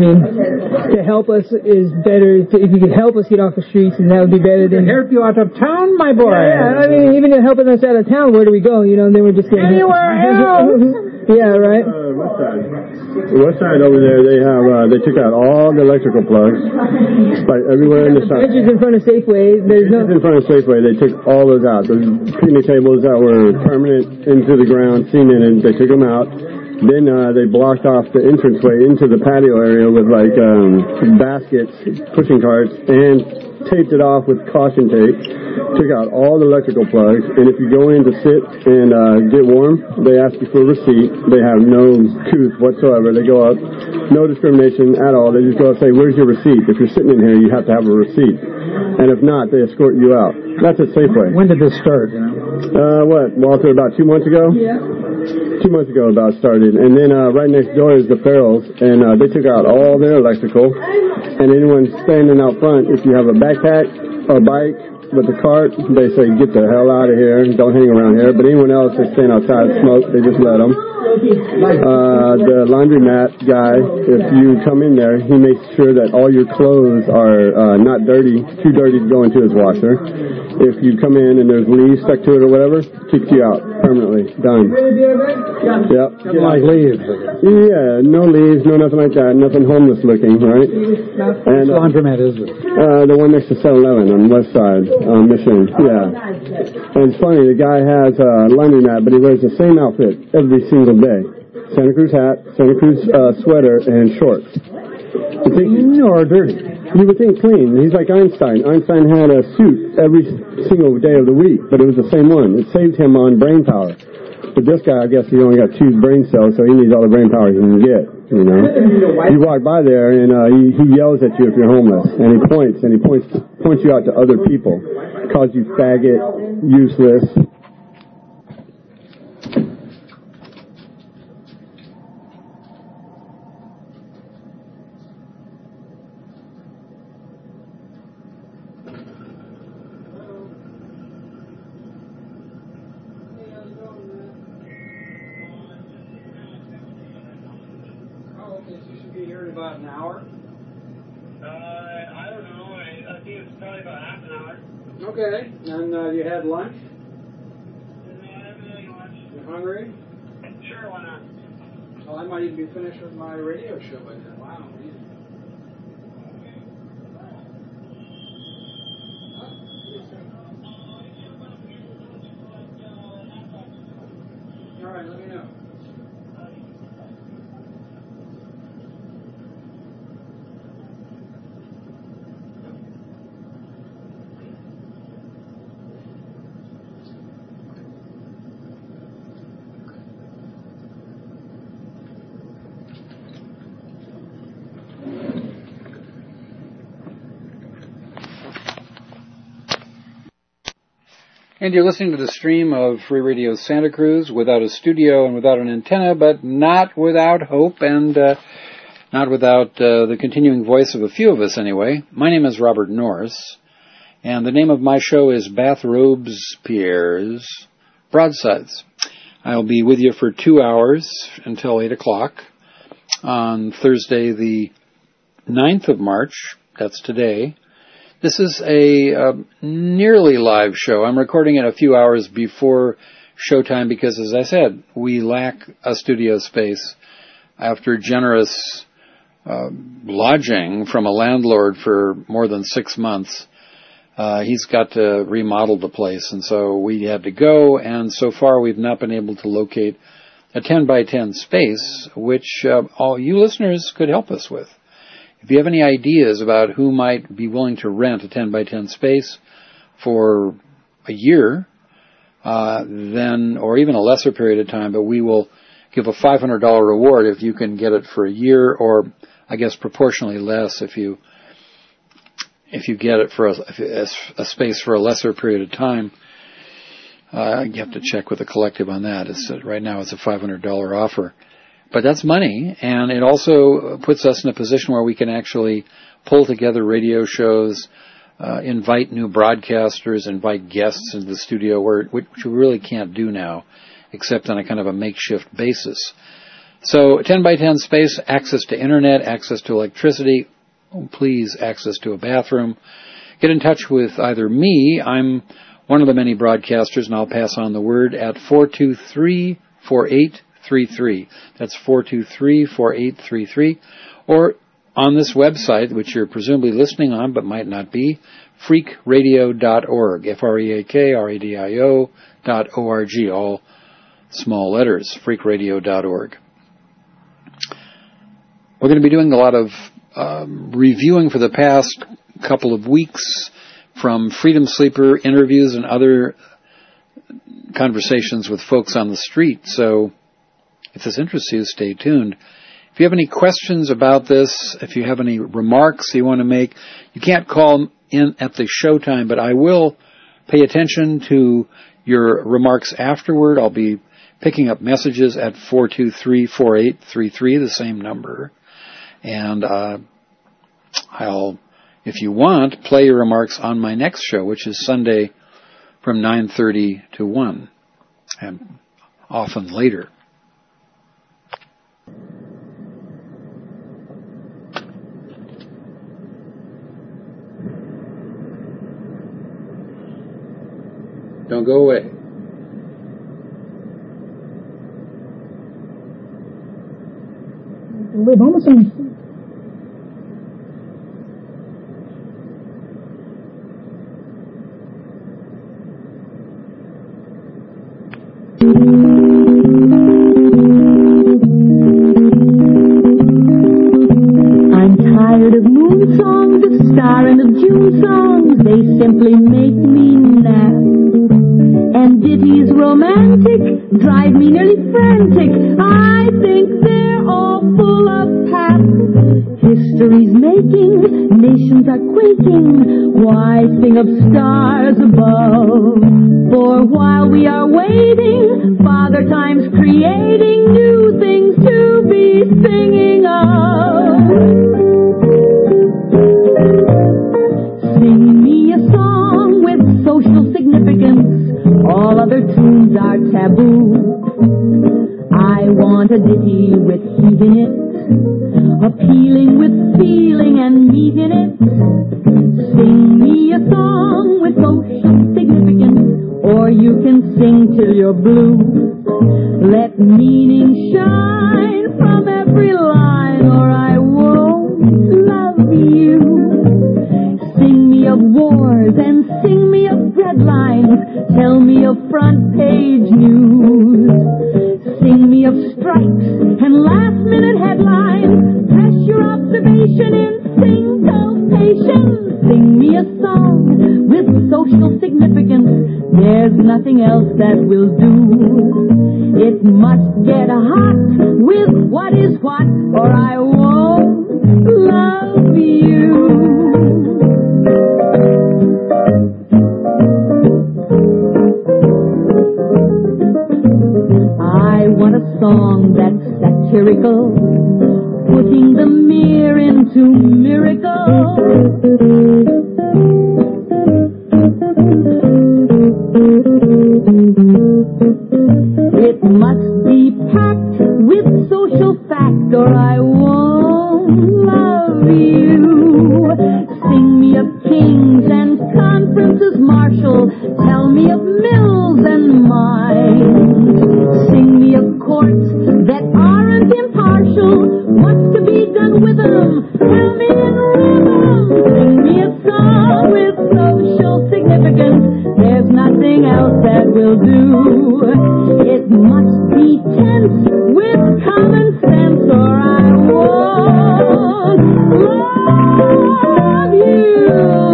to help us is better, if you could help us get off the streets, and that would be better than... help you out of town, my boy! Yeah, even helping us out of town, where do we go, then we're just getting... Anywhere else! Yeah, right. The west side over there, they took out all the electrical plugs, like everywhere in the side. Benches in front of Safeway. In front of Safeway, they took all those out. The picnic tables that were permanent into the ground, cemented, they took them out. Then they blocked off the entranceway into the patio area with baskets, pushing carts, and taped it off with caution tape. Took out all the electrical plugs, and if you go in to sit and get warm, they ask you for a receipt. They have no couth whatsoever. They go up, no discrimination at all. They just go up and say, "Where's your receipt?" If you're sitting in here, you have to have a receipt, and if not, they escort you out. That's at Safeway. When did this start? Walter, about 2 months ago? Yeah. 2 months ago about started, and then right next door is the Farrells, and they took out all their electrical, and anyone standing out front, if you have a backpack or a bike with a cart, they say, "Get the hell out of here, don't hang around here," but anyone else that stand outside and smoke, they just let them. The laundromat guy, if you come in there, he makes sure that all your clothes are not dirty, too dirty to go into his washer. If you come in and there's leaves stuck to it or whatever, kicks you out permanently. Done. Yep. Like leaves. Yeah, no leaves, no nothing like that. Nothing homeless looking, right? And the laundromat is it? The one next to 7-Eleven on the west side, Mission. Yeah. And it's funny, the guy has a laundromat, but he wears the same outfit every single day. Santa Cruz hat, Santa Cruz sweater, and shorts. Clean or dirty? You would think clean. He's like Einstein. Einstein had a suit every single day of the week, but it was the same one. It saved him on brain power. But this guy, I guess he only got 2 brain cells, so he needs all the brain power he can get. You walk by there, and he yells at you if you're homeless, and he points you out to other people. Calls you faggot, useless. About an hour? I don't know. I think it's probably about half an hour. Okay. And you had lunch? No, I haven't had any lunch. You hungry? Sure, why not? Well, I might even be finished with my radio show by then. Wow. All right, let me know. And you're listening to the stream of Free Radio Santa Cruz without a studio and without an antenna, but not without hope and not without the continuing voice of a few of us anyway. My name is Robert Norris, and the name of my show is Bathrobes Pierre's Broadsides. I'll be with you for 2 hours until 8 o'clock on Thursday the 9th of March. That's today. This is a nearly live show. I'm recording it a few hours before showtime because, as I said, we lack a studio space after generous lodging from a landlord for more than 6 months. He's got to remodel the place, and so we had to go, and so far we've not been able to locate a 10 by 10 space, which all you listeners could help us with. If you have any ideas about who might be willing to rent a 10 by 10 space for a year, then, or even a lesser period of time, but we will give a $500 reward if you can get it for a year, or I guess proportionally less if you get it for a space for a lesser period of time. You have to check with the collective on that. Right now it's a $500 offer. But that's money, and it also puts us in a position where we can actually pull together radio shows, invite new broadcasters, invite guests into the studio, which we really can't do now, except on a kind of a makeshift basis. So 10 by 10 space, access to internet, access to electricity, please access to a bathroom. Get in touch with either me, I'm one of the many broadcasters, and I'll pass on the word at 423-4833. That's 423-4833. Or on this website, which you're presumably listening on but might not be, freakradio.org, freakradio.org, all small letters, freakradio.org. We're going to be doing a lot of reviewing for the past couple of weeks from Freedom Sleeper interviews and other conversations with folks on the street. So if this interests you, stay tuned. If you have any questions about this, if you have any remarks you want to make, you can't call in at the show time, but I will pay attention to your remarks afterward. I'll be picking up messages at 423-4833, the same number. And I'll, if you want, play your remarks on my next show, which is Sunday from 9:30 to 1, and often later. Don't go away. We've almost seen. I'm tired of moon songs, of star and of June songs. They simply make me nap. And ditties romantic drive me nearly frantic. I think they're all full of pap. History's making, nations are quaking. Why sing of stars above? For while we are waiting, Father Time's creating new things to be singing of. Sing me a song with social significance. All other tunes are taboo. I want a ditty with heat in it, appealing with feeling and meat in it. Sing me a song with social significance, or you can sing till you're blue. Let meaning shine from every line, or I won't love you. Sing me of wars and sing me of breadlines. Tell me of front page news. Sing me of strikes and last-minute headlines. Press your observation in syncopation. Sing me a song with social significance. There's nothing else that will do. It must get hot with what is what, or I won't love you. I want a song that's satirical, putting the mere into miracle. It must be packed with social fact or I won't love you. Sing me of kings and conferences martial. Tell me of mills and mines. Sing me of courts that aren't impartial. What's to be done with them? Tell me in rhythm. Sing me a song with social significance. There's nothing else that will do. It must be tense with common sense or I won't love you.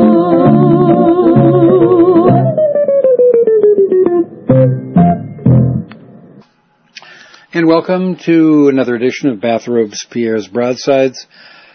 And welcome to another edition of Bathrobes Pierre's Broadsides.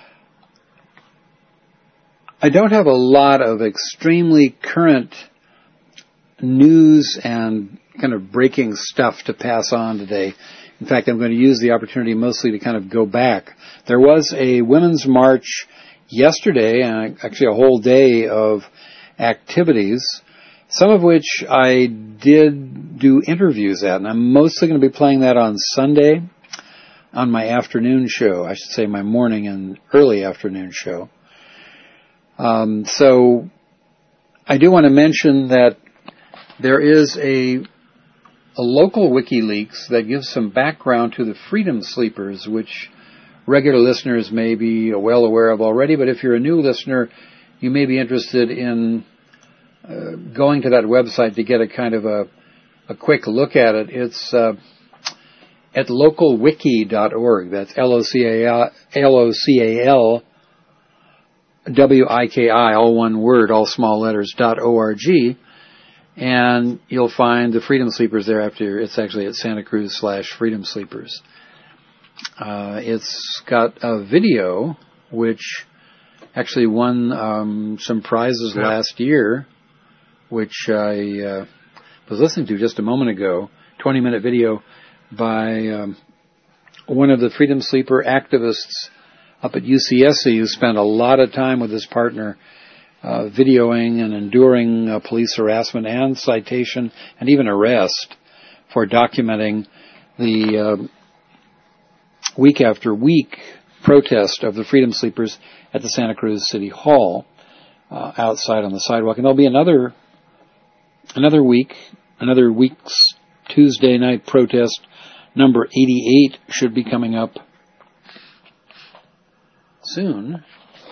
I don't have a lot of extremely current news and kind of breaking stuff to pass on today. In fact, I'm going to use the opportunity mostly to kind of go back. There was a Women's March yesterday, and actually a whole day of activities, some of which I did do interviews at, and I'm mostly going to be playing that on Sunday on my afternoon show. I should say my morning and early afternoon show. So I do want to mention that there is a local WikiLeaks that gives some background to the Freedom Sleepers, which regular listeners may be well aware of already, but if you're a new listener, you may be interested in going to that website to get a kind of a quick look at it. It's at localwiki.org. That's LOCALWIKI, all one word, all small letters, .org. And you'll find the Freedom Sleepers there after. It's actually at Santa Cruz /Freedom Sleepers. It's got a video which actually won some prizes last year, which I was listening to just a moment ago. 20-minute video by one of the Freedom Sleeper activists up at UCSC who spent a lot of time with his partner videoing and enduring police harassment and citation and even arrest for documenting the week after week protest of the Freedom Sleepers at the Santa Cruz City Hall outside on the sidewalk. And there'll be another week's Tuesday night protest. Number 88 should be coming up soon.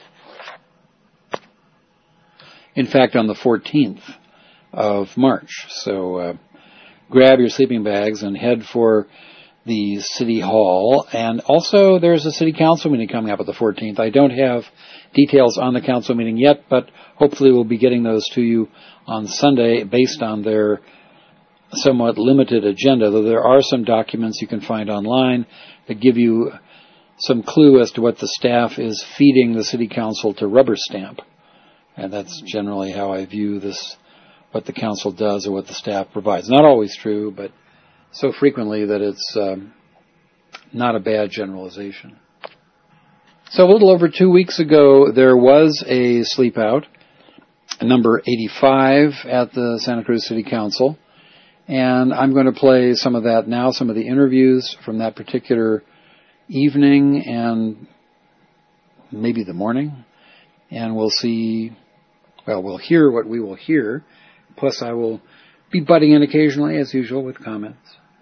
In fact, on the 14th of March. So grab your sleeping bags and head for the City Hall. And also there's a City Council meeting coming up at the 14th. I don't have details on the Council meeting yet, but hopefully we'll be getting those to you on Sunday based on their somewhat limited agenda, though there are some documents you can find online that give you some clue as to what the staff is feeding the City Council to rubber stamp. And that's generally how I view this, what the council does or what the staff provides. Not always true, but so frequently that it's not a bad generalization. So a little over 2 weeks ago, there was a sleep out, number 85 at the Santa Cruz City Council. And I'm going to play some of that now, some of the interviews from that particular evening and maybe the morning. And we'll see, well, we'll hear what we will hear. Plus I will be butting in occasionally, as usual, with comments.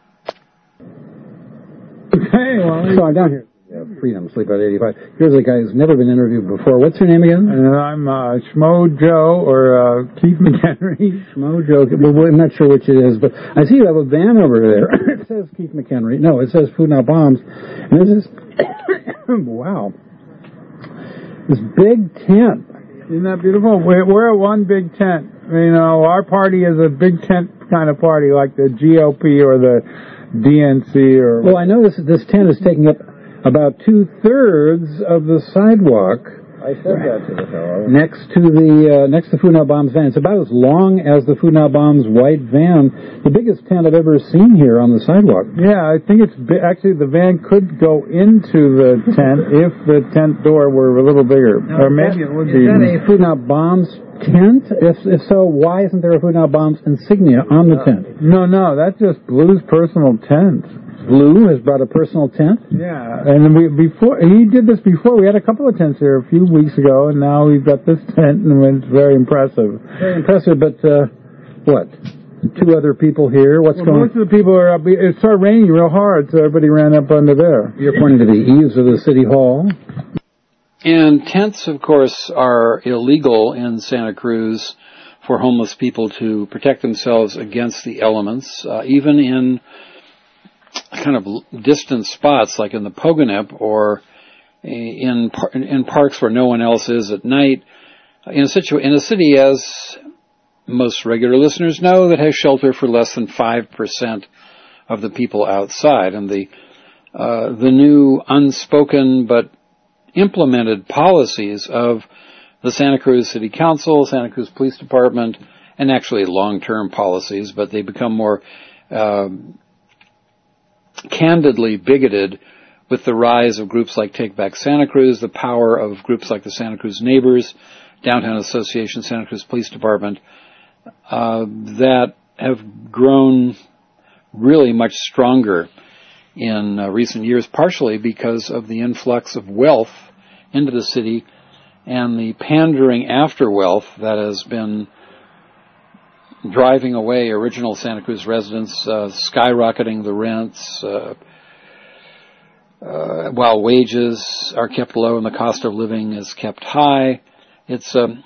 Okay, well, so I'm down here. Freedom Sleep at 85. Here's a guy who's never been interviewed before. What's your name again? I'm Schmo Joe or Keith McHenry. Schmo Joe. Well, I'm not sure which it is, but I see you have a van over there. It says Keith McHenry. No, it says Food Not Bombs. And this is, wow, this big tent. Isn't that beautiful? We're one big tent. You know, our party is a big tent kind of party, like the GOP or the DNC or... Well, I know this tent is taking up about 2/3 of the sidewalk. I said that to the fellow. Next to Food Not Bombs van. It's about as long as the Food Not Bombs white van. The biggest tent I've ever seen here on the sidewalk. Yeah, I think it's actually the van could go into the tent if the tent door were a little bigger, or maybe it would be. Is that a Food Not Bombs tent? If so, why isn't there a Food Not Bombs insignia on the tent? No, that's just Blue's personal tent. Blue has brought a personal tent? Yeah, and he did this before. We had a couple of tents here a few weeks ago, and now we've got this tent, and it's very impressive. Very impressive, but what? 2 other people here? What's going on? Most of the people are up. It started raining real hard, so everybody ran up under there. You're pointing to the eaves of the City Hall. And tents, of course, are illegal in Santa Cruz for homeless people to protect themselves against the elements, even in kind of distant spots like in the Pogonip or in parks where no one else is at night. In a city, as most regular listeners know, that has shelter for less than 5% of the people outside. And the new unspoken but implemented policies of the Santa Cruz City Council, Santa Cruz Police Department, and actually long-term policies, but they become more candidly bigoted with the rise of groups like Take Back Santa Cruz, the power of groups like the Santa Cruz Neighbors, Downtown Association, Santa Cruz Police Department, that have grown really much stronger in recent years, partially because of the influx of wealth into the city and the pandering after wealth that has been driving away original Santa Cruz residents, skyrocketing the rents, while wages are kept low and the cost of living is kept high. It's a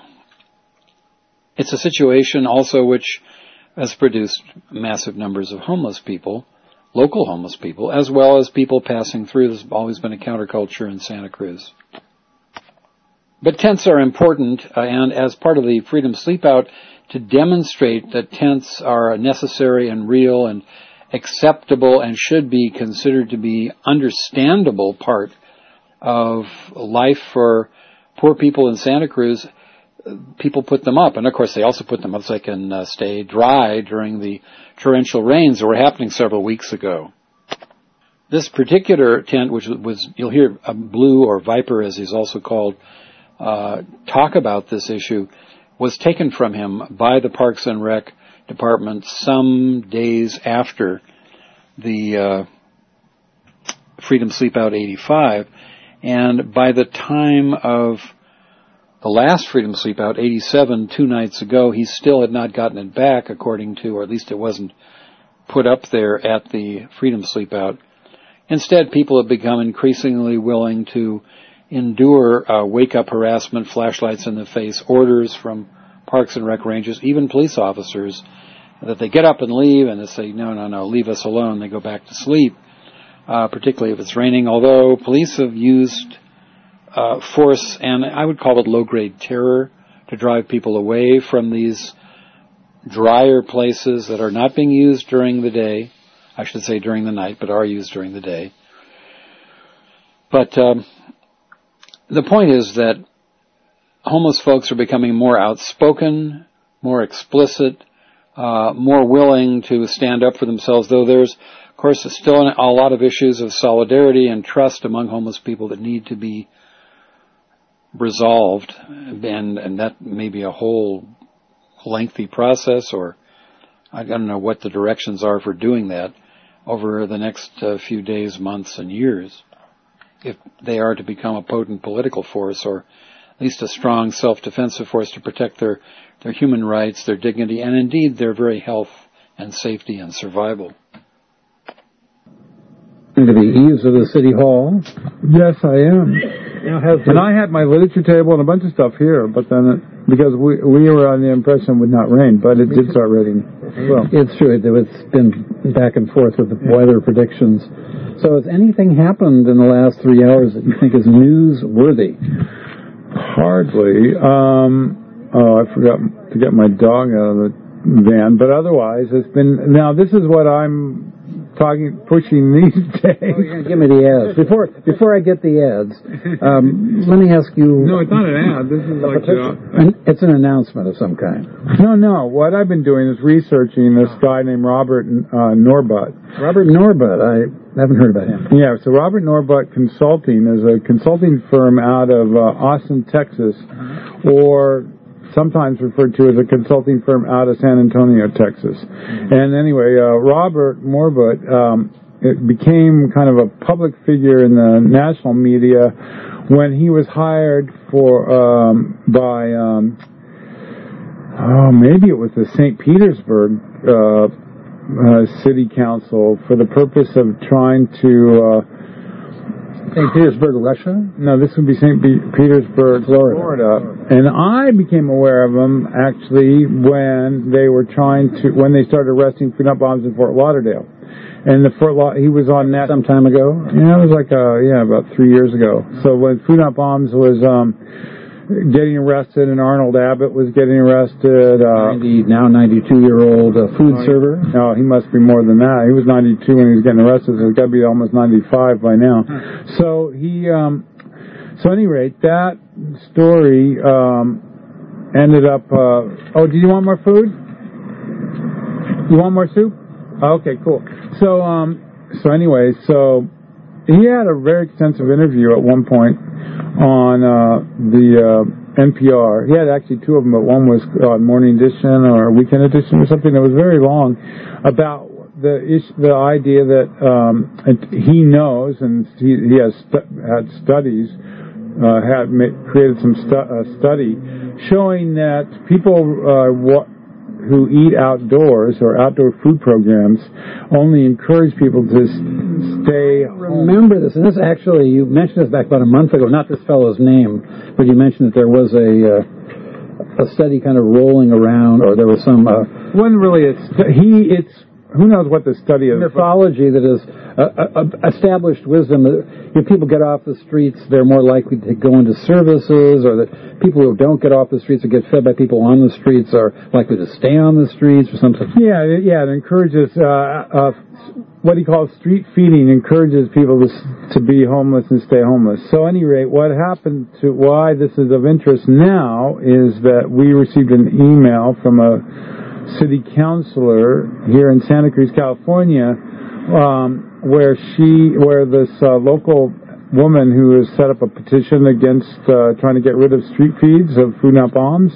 situation also which has produced massive numbers of homeless people, local homeless people, as well as people passing through. There's always been a counterculture in Santa Cruz. But tents are important, and as part of the Freedom Sleepout, to demonstrate that tents are a necessary and real and acceptable and should be considered to be understandable part of life for poor people in Santa Cruz, people put them up. And of course they also put them up so they can stay dry during the torrential rains that were happening several weeks ago. This particular tent, which was, you'll hear Blue, or Viper as he's also called, talk about this issue, was taken from him by the Parks and Rec Department some days after the Freedom Sleepout 85. And by the time of the last Freedom Sleepout, 87, 2 nights ago, he still had not gotten it back, according to, or at least it wasn't put up there at the Freedom Sleepout. Instead, people have become increasingly willing to endure wake-up harassment, flashlights in the face, orders from Parks and Rec rangers, even police officers, that they get up and leave, and they say, no, leave us alone. They go back to sleep, particularly if it's raining, although police have used force, and I would call it low-grade terror, to drive people away from these drier places that are not being used during the day. I should say during the night, but are used during the day. But the point is that homeless folks are becoming more outspoken, more explicit, more willing to stand up for themselves, though there's, of course, still a lot of issues of solidarity and trust among homeless people that need to be resolved, and that may be a whole lengthy process, or I don't know what the directions are for doing that over the next few days, months, and years, if they are to become a potent political force, or at least a strong self-defensive force to protect their human rights, their dignity, and indeed their very health and safety and survival. Into the eaves of the City Hall. Yes, I am. And I had my literature table and a bunch of stuff here, but then because we were on the impression it would not rain, but it did start raining. Well, it's true. It's been back and forth with the weather predictions. So has anything happened in the last 3 hours that you think is newsworthy? Hardly. I forgot to get my dog out of the van, but otherwise it's been, now this is what I'm pushing these days. Oh, you're gonna give me the ads before I get the ads. Let me ask you. No, it's not an ad. This is like it's an announcement of some kind. No. What I've been doing is researching this guy named Robert Norbutt. Robert Norbutt. I haven't heard about him. Yeah, so Robert Norbutt Consulting is a consulting firm out of Austin, Texas, or sometimes referred to as a consulting firm out of San Antonio, Texas. And anyway, Robert Norbutt it became kind of a public figure in the national media when he was hired by maybe it was the St. Petersburg City Council for the purpose of trying to St. Petersburg, Russia? No, this would be St. Petersburg, Florida. And I became aware of them actually when they started arresting food not bombs in Fort Lauderdale. And he was on that some time ago. Yeah, it was like about 3 years ago. So when food not bombs was getting arrested, and Arnold Abbott was getting arrested. Now 92-year-old food server. No, he must be more than that. He was 92 when he was getting arrested, so he's got to be almost 95 by now. So so at any rate, that story ended up. Do you want more food? You want more soup? Okay, cool. So anyway, he had a very extensive interview at one point on the NPR. He had actually two of them, but one was Morning Edition or Weekend Edition or something that was very long about the idea that he knows, and he has had studies, created some study showing that people who eat outdoors or outdoor food programs only encourage people to stay home. Remember this, and this actually, you mentioned this back about a month ago, not this fellow's name, but you mentioned that there was a study kind of rolling around, or there was some... wasn't really who knows what the study is. Mythology that is established wisdom. If people get off the streets, they're more likely to go into services, or that people who don't get off the streets or get fed by people on the streets are likely to stay on the streets or something. Yeah, it encourages what he calls street feeding, encourages people to be homeless and stay homeless. So at any rate, what happened why this is of interest now is that we received an email from a city councilor here in Santa Cruz, California, where this local woman who has set up a petition against trying to get rid of street feeds of food not bombs,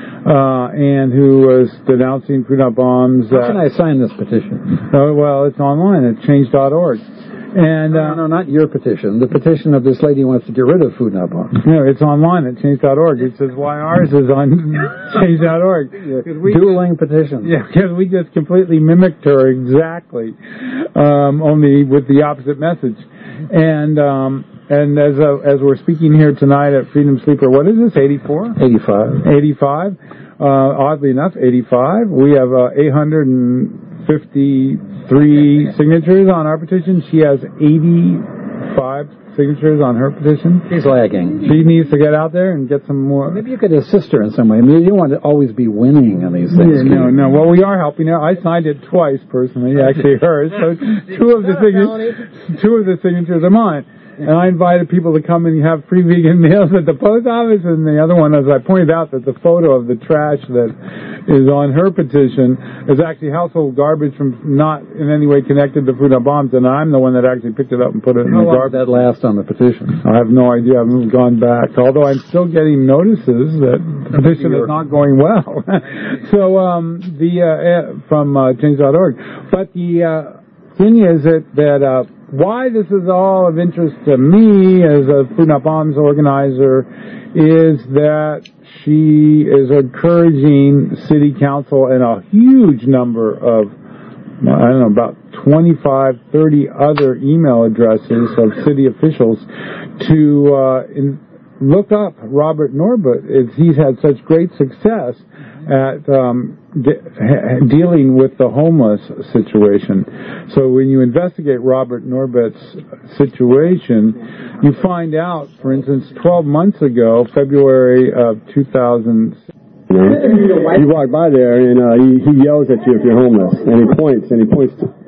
and who was denouncing food not bombs. How can I sign this petition? Well, it's online at change.org. And no, not your petition. The petition of this lady who wants to get rid of food not bombs. No, it's online at change.org. It says why ours is on change.org. Dueling petitions. Yeah, because we just completely mimicked her exactly, only with the opposite message. And as we're speaking here tonight at Freedom Sleeper, what is this, 84? 85. Oddly enough, 85. We have 853 signatures on our petition. She has 85 signatures on her petition. She's lagging. She needs to get out there and get some more. Maybe you could assist her in some way. I mean, you don't want to always be winning on these things. Yeah, no. Well, we are helping her. I signed it twice personally, actually hers. So two of the signatures are mine. And I invited people to come and have free vegan meals at the post office. And the other one, as I pointed out, that the photo of the trash that is on her petition is actually household garbage from not in any way connected to food not bombs. And I'm the one that actually picked it up and put it in the garbage. How long did that last on the petition? I have no idea. I haven't gone back. Although I'm still getting notices that the petition is not going well. So from change.org. But the thing is that why this is all of interest to me as a food not bombs organizer is that she is encouraging city council and a huge number of, about 25, 30 other email addresses of city officials to look up Robert Norbutt. He's had such great success at dealing with the homeless situation. So when you investigate Robert Norbutt's situation, you find out, for instance, 12 months ago, February of 2000. You walk by there and he yells at you if you're homeless, and he points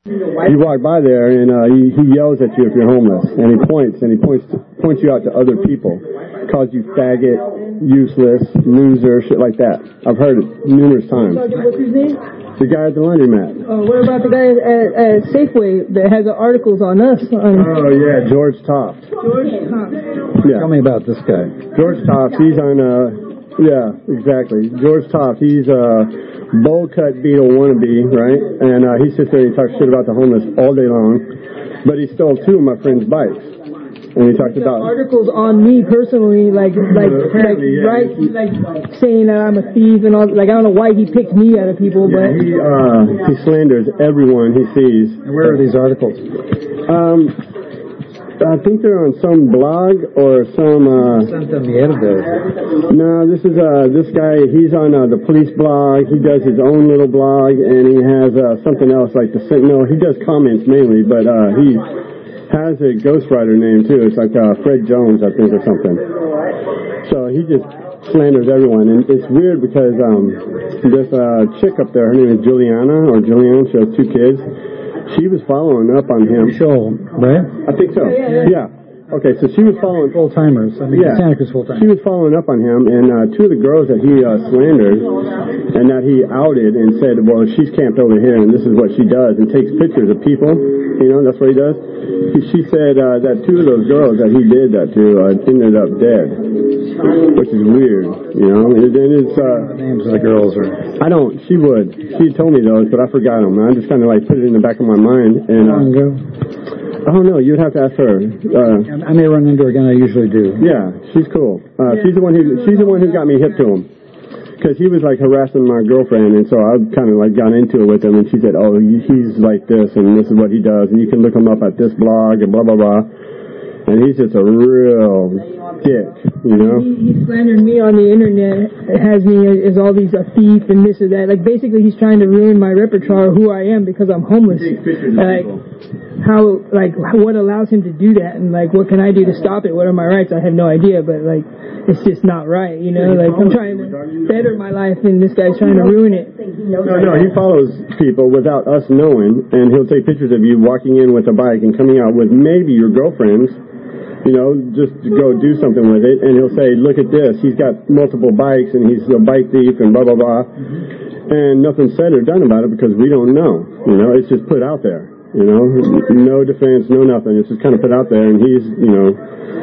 You walk by there and he yells at you if you're homeless, and he points you out to other people, calls you faggot, useless, loser, shit like that. I've heard it numerous times. What's his name? The guy at the laundromat. What about the guy at Safeway that has the articles on us? Oh yeah, George Toft. George Toft. Yeah. Tell me about this guy. George Toft. He's on. Yeah, exactly. George Toft. He's bowl cut Beetle wannabe, right? And he sits there and he talks shit about the homeless all day long. But he stole 2 of my friend's bikes. And he talked about articles on me personally, like saying that I'm a thief and all. Like I don't know why he picked me out of people, but he slanders everyone he sees. And where are these articles? I think they're on some blog or some. Sent them the editor. No, this is this guy. He's on the police blog. He does his own little blog, and he has something else like the Sentinel. He does comments mainly, but he has a ghostwriter name too. It's like Fred Jones, I think, or something. So he just slanders everyone, and it's weird because this chick up there, her name is Juliana. She has 2 kids. She was following up on him. Show, right? I think so. Yeah. Okay, so she was following full-timers. I mean, Santa Cruz full-timers. She was following up on him, and 2 of the girls that he slandered and that he outed and said, well, she's camped over here, and this is what she does, and takes pictures of people. You know, that's what he does. She said that 2 of those girls that he did that to ended up dead, which is weird. You know, and it's names of the girls are. I don't. She would. She told me those, but I forgot them. I just kind of like put it in the back of my mind. And how long ago? I don't know. You'd have to ask her. I may run into her again. I usually do. Yeah, she's cool. She's the one who got me hip to him. Because he was like harassing my girlfriend, and so I kind of like got into it with him, and she said, oh, he's like this, and this is what he does, and you can look him up at this blog, and blah, blah, blah. And he's just a real dick, you know? He slandered me on the internet. It has me as all these a thief and this or that. Like, basically, he's trying to ruin my repertoire of who I am because I'm homeless. What allows him to do that? And, like, what can I do to stop it? What are my rights? I have no idea, but, like, it's just not right, you know? Like, I'm trying to better my life, and this guy's trying to ruin it. No, he follows people without us knowing, and he'll take pictures of you walking in with a bike and coming out with maybe your girlfriend's, you know, just to go do something with it, and he'll say, look at this, he's got multiple bikes, and he's a bike thief, and blah, blah, blah, and nothing's said or done about it because we don't know, you know, it's just put out there, you know, no defense, no nothing, it's just kind of put out there, and he's, you know,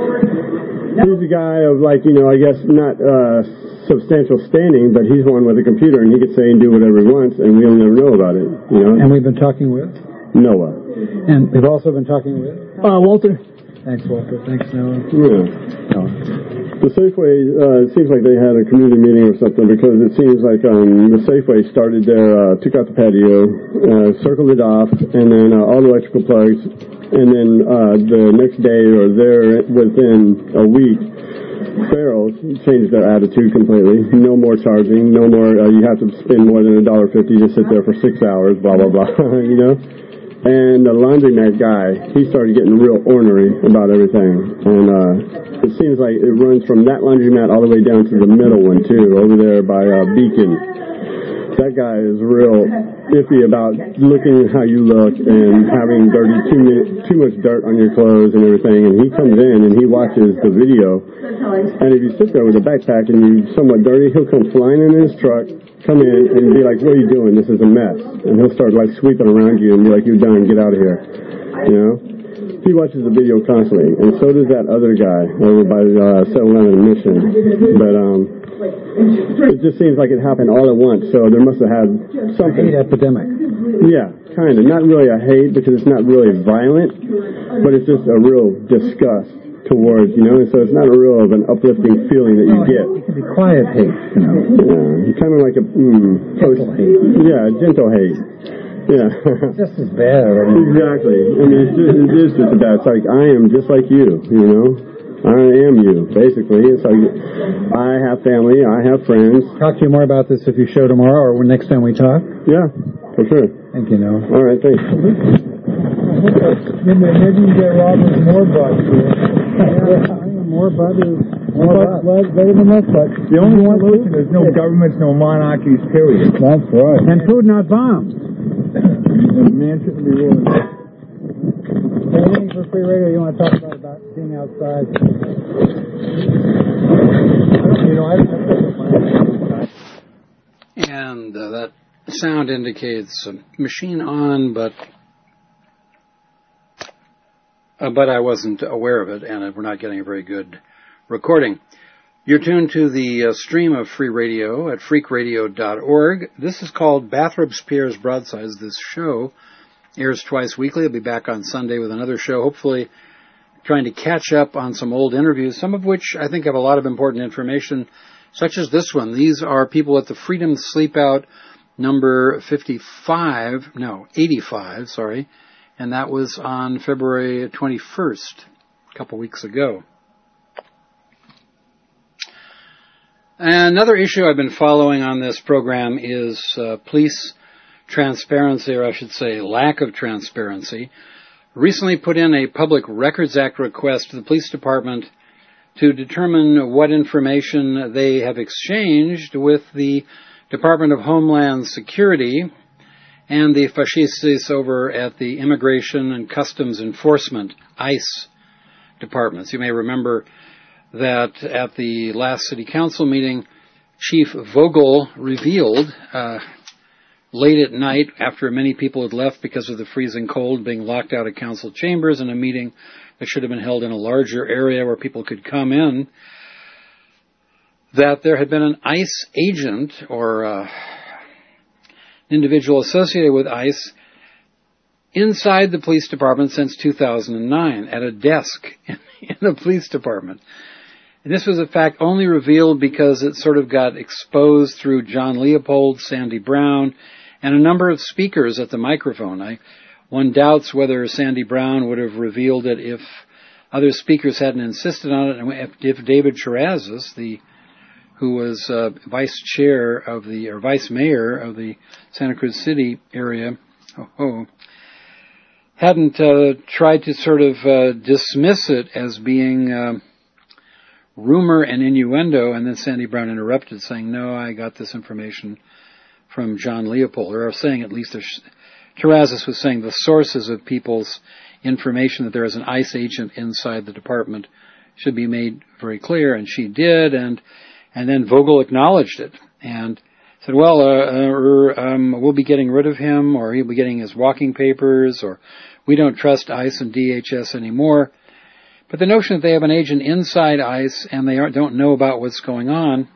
he's a guy of, like, you know, I guess not substantial standing, but he's one with a computer, and he can say and do whatever he wants, and we'll never know about it, you know. And we've been talking with? Noah. And we've also been talking with? Walter. Thanks, Walter. Thanks, Noah. Yeah. The Safeway, it seems like they had a community meeting or something, because it seems like the Safeway started their, took out the patio, circled it off, and then all the electrical plugs, and then the next day or there within a week, Farrell's changed their attitude completely. No more charging, no more, you have to spend more than $1.50 to sit there for 6 hours, blah, blah, blah, you know? And the laundromat guy, he started getting real ornery about everything. And it seems like it runs from that laundromat all the way down to the middle one, too, over there by Beacon. That guy is real iffy about looking how you look and having too much dirt on your clothes and everything. And he comes in and he watches the video. And if you sit there with a backpack and you're somewhat dirty, he'll come flying in his truck, come in and be like, what are you doing? This is a mess. And he'll start like sweeping around you and be like, you're done, get out of here. You know? He watches the video constantly. And so does that other guy over by 7-Eleven Mission. But it just seems like it happened all at once. So there must have had something. A hate epidemic. Yeah, kind of. Not really a hate because it's not really violent, but it's just a real disgust towards, you know, and so it's not a real of an uplifting feeling that you get. It can be quiet hate, you know. Yeah, kind of like a gentle hate. Yeah, gentle hate. Yeah. Just as bad. Exactly. I mean, it is just as bad. It's like, I am just like you, you know. I am you, basically. It's like, I have family, I have friends. Talk to you more about this if you show tomorrow or next time we talk. Yeah, for sure. Thank you, Noah. All right, thanks. Maybe you get Robert more bucks. More bucks, better than less bucks. The only solution is no governments, no monarchies, period. That's right. And food, not bombs. Man shouldn't be ruling. Anything for free radio you want to talk about being outside? And that sound indicates a machine on, but I wasn't aware of it, and we're not getting a very good recording. You're tuned to the stream of Free Radio at freakradio.org. This is called Bath Robespierre's Broadsides. This show airs twice weekly. I'll be back on Sunday with another show, hopefully trying to catch up on some old interviews, some of which I think have a lot of important information, such as this one. These are people at the Freedom Sleepout number 85, and that was on February 21st, a couple weeks ago. Another issue I've been following on this program is police transparency, or I should say lack of transparency. Recently put in a Public Records Act request to the police department to determine what information they have exchanged with the Department of Homeland Security and the fascistas over at the Immigration and Customs Enforcement, ICE, departments. You may remember that at the last City Council meeting, Chief Vogel revealed late at night, after many people had left because of the freezing cold, being locked out of council chambers in a meeting that should have been held in a larger area where people could come in, that there had been an ICE agent or an individual associated with ICE inside the police department since 2009 at a desk in the police department. And this was, in fact, only revealed because it sort of got exposed through John Leopold, Sandy Brown, and a number of speakers at the microphone. One doubts whether Sandy Brown would have revealed it if other speakers hadn't insisted on it, and if David Chirazis, who was vice mayor of the Santa Cruz City area, hadn't tried to sort of dismiss it as being rumor and innuendo, and then Sandy Brown interrupted, saying, "No, I got this information from John Leopold," or saying at least Chirazis was saying the sources of people's information that there is an ICE agent inside the department should be made very clear, and she did, and then Vogel acknowledged it and said, well, we'll be getting rid of him, or he'll be getting his walking papers, or we don't trust ICE and DHS anymore. But the notion that they have an agent inside ICE and they don't know about what's going on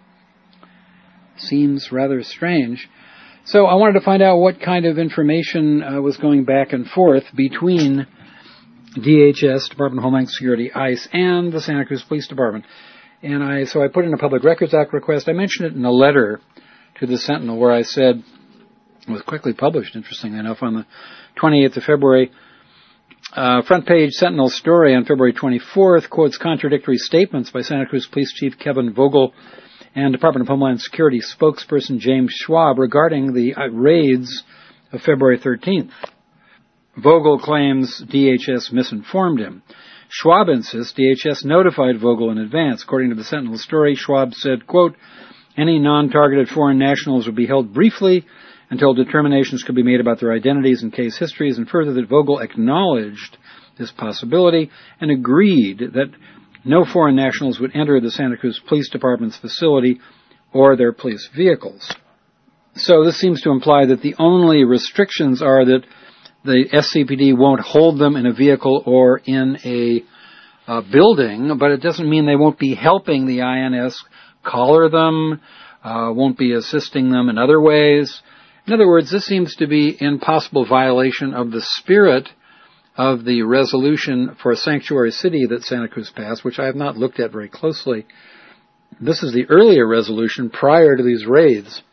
seems rather strange. So I wanted to find out what kind of information was going back and forth between DHS, Department of Homeland Security, ICE, and the Santa Cruz Police Department. And so I put in a Public Records Act request. I mentioned it in a letter to the Sentinel where I said, it was quickly published, interestingly enough, on the 28th of February. Front page Sentinel story on February 24th quotes contradictory statements by Santa Cruz Police Chief Kevin Vogel and Department of Homeland Security spokesperson James Schwab regarding the raids of February 13th. Vogel claims DHS misinformed him. Schwab insists DHS notified Vogel in advance. According to the Sentinel story, Schwab said, quote, any non-targeted foreign nationals would be held briefly until determinations could be made about their identities and case histories, and further that Vogel acknowledged this possibility and agreed that no foreign nationals would enter the Santa Cruz Police Department's facility or their police vehicles. So this seems to imply that the only restrictions are that the SCPD won't hold them in a vehicle or in a building, but it doesn't mean they won't be helping the INS collar them, won't be assisting them in other ways. In other words, this seems to be in possible violation of the spirit of the resolution for a sanctuary city that Santa Cruz passed, which I have not looked at very closely. This is the earlier resolution prior to these raids.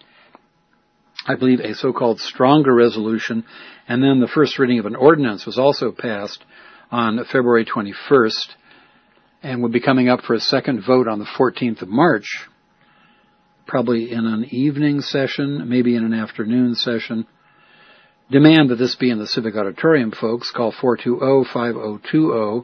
I believe a so-called stronger resolution, and then the first reading of an ordinance was also passed on February 21st and will be coming up for a second vote on the 14th of March, probably in an evening session, maybe in an afternoon session. Demand that this be in the Civic Auditorium, folks. Call 420-5020,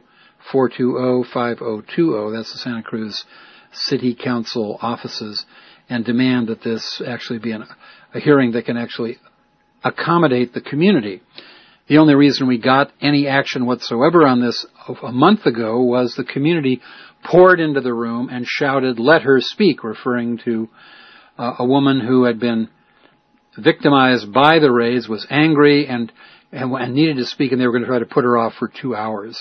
420-5020. That's the Santa Cruz City Council offices, and demand that this actually be a hearing that can actually accommodate the community. The only reason we got any action whatsoever on this a month ago was the community poured into the room and shouted, "Let her speak," referring to a woman who had been victimized by the raids, was angry and needed to speak, and they were going to try to put her off for 2 hours.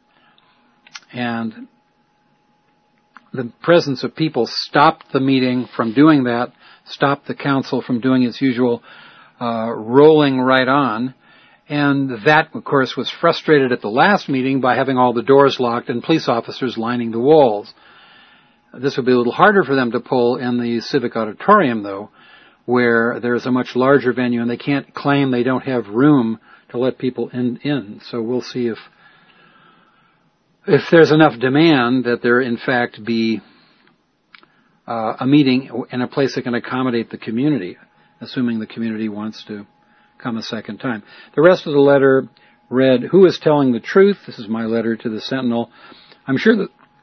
And the presence of people stopped the meeting from doing that, stopped the council from doing its usual rolling right on. And that, of course, was frustrated at the last meeting by having all the doors locked and police officers lining the walls. This would be a little harder for them to pull in the Civic Auditorium, though, where there's a much larger venue, and they can't claim they don't have room to let people in. So we'll see if there's enough demand that there, in fact, be a meeting in a place that can accommodate the community, assuming the community wants to come a second time. The rest of the letter read, "Who is telling the truth?" This is my letter to the Sentinel. I'm sure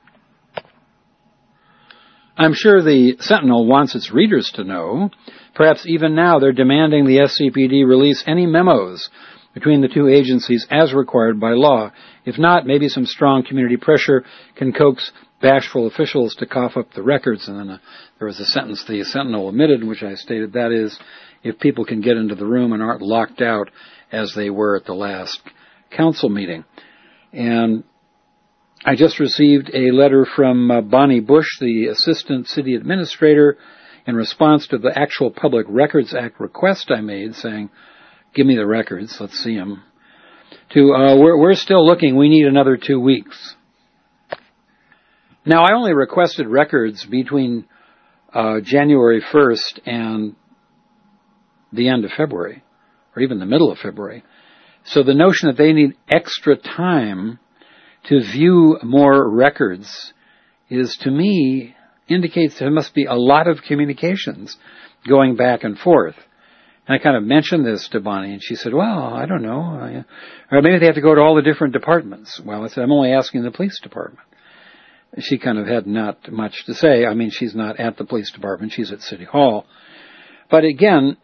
the Sentinel wants its readers to know. Perhaps even now they're demanding the SCPD release any memos between the two agencies as required by law. If not, maybe some strong community pressure can coax bashful officials to cough up the records. And then there was a sentence the Sentinel omitted in which I stated, that is, if people can get into the room and aren't locked out as they were at the last council meeting. And I just received a letter from Bonnie Bush, the Assistant City Administrator, in response to the actual Public Records Act request I made, saying, "Give me the records, let's see them." We're still looking, we need another 2 weeks. Now, I only requested records between January 1st and the end of February, or even the middle of February. So the notion that they need extra time to view more records is, to me, indicates there must be a lot of communications going back and forth. And I kind of mentioned this to Bonnie, and she said, "Well, I don't know. Or maybe they have to go to all the different departments." Well, I said, "I'm only asking the police department." She kind of had not much to say. I mean, she's not at the police department. She's at City Hall. But again,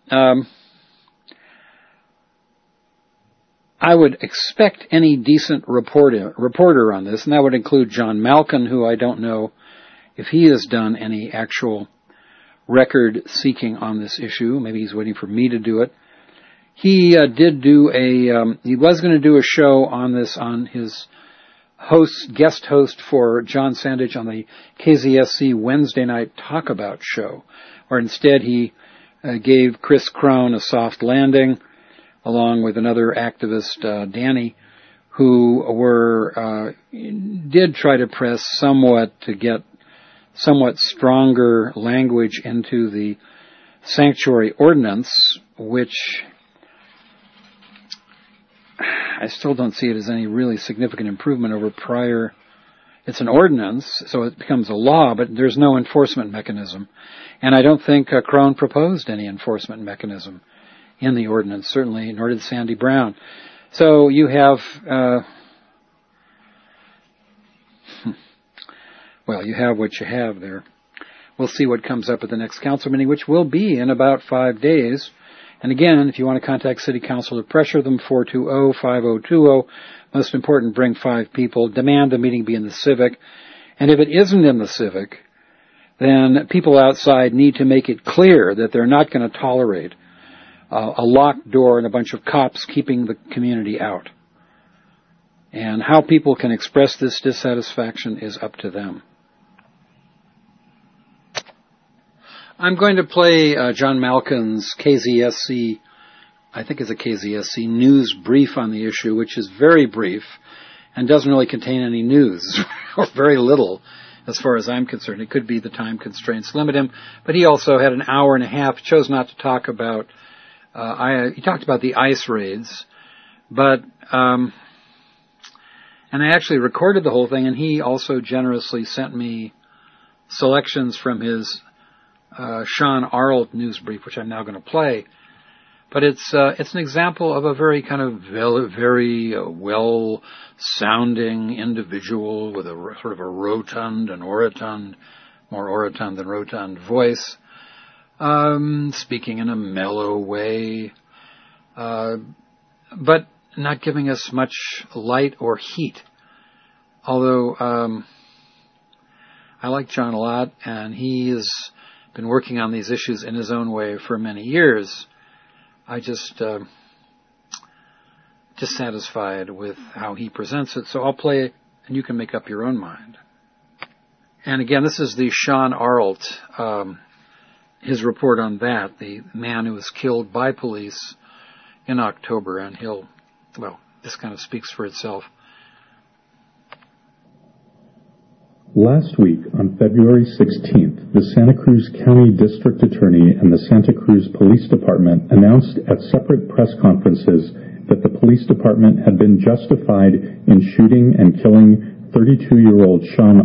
I would expect any decent reporter on this, and that would include John Malkin, who I don't know if he has done any actual record seeking on this issue. Maybe he's waiting for me to do it. He did do he was going to do a show on this on his guest host for John Sandage on the KZSC Wednesday night Talk About show, where instead he gave Chris Crone a soft landing, along with another activist, Danny, who did try to press somewhat to get somewhat stronger language into the sanctuary ordinance, which I still don't see it as any really significant improvement over prior. It's an ordinance, so it becomes a law, but there's no enforcement mechanism. And I don't think Crone proposed any enforcement mechanism in the ordinance, certainly, nor did Sandy Brown. So you have, you have what you have there. We'll see what comes up at the next council meeting, which will be in about 5 days. And again, if you want to contact City Council to pressure them, 420-5020. Most important, bring 5 people. Demand the meeting be in the Civic. And if it isn't in the Civic, then people outside need to make it clear that they're not going to tolerate a locked door and a bunch of cops keeping the community out. And how people can express this dissatisfaction is up to them. I'm going to play John Malkin's KZSC, I think it's a KZSC news brief on the issue, which is very brief and doesn't really contain any news, or very little, as far as I'm concerned. It could be the time constraints limit him, but he also had an hour and a half, chose not to talk about, he talked about the ICE raids, but, and I actually recorded the whole thing, and he also generously sent me selections from his Sean Arlt news brief, which I'm now going to play. But it's an example of a very kind of very well-sounding individual with a sort of a rotund and orotund, more orotund than rotund voice, speaking in a mellow way. But not giving us much light or heat. Although I like John a lot, and he has been working on these issues in his own way for many years. I just dissatisfied with how he presents it, so I'll play it, and you can make up your own mind. And again, this is the Sean Arlt, his report on that, the man who was killed by police in October, and this kind of speaks for itself. Last week, on February 16th, the Santa Cruz County District Attorney and the Santa Cruz Police Department announced at separate press conferences that the police department had been justified in shooting and killing 32-year-old Sean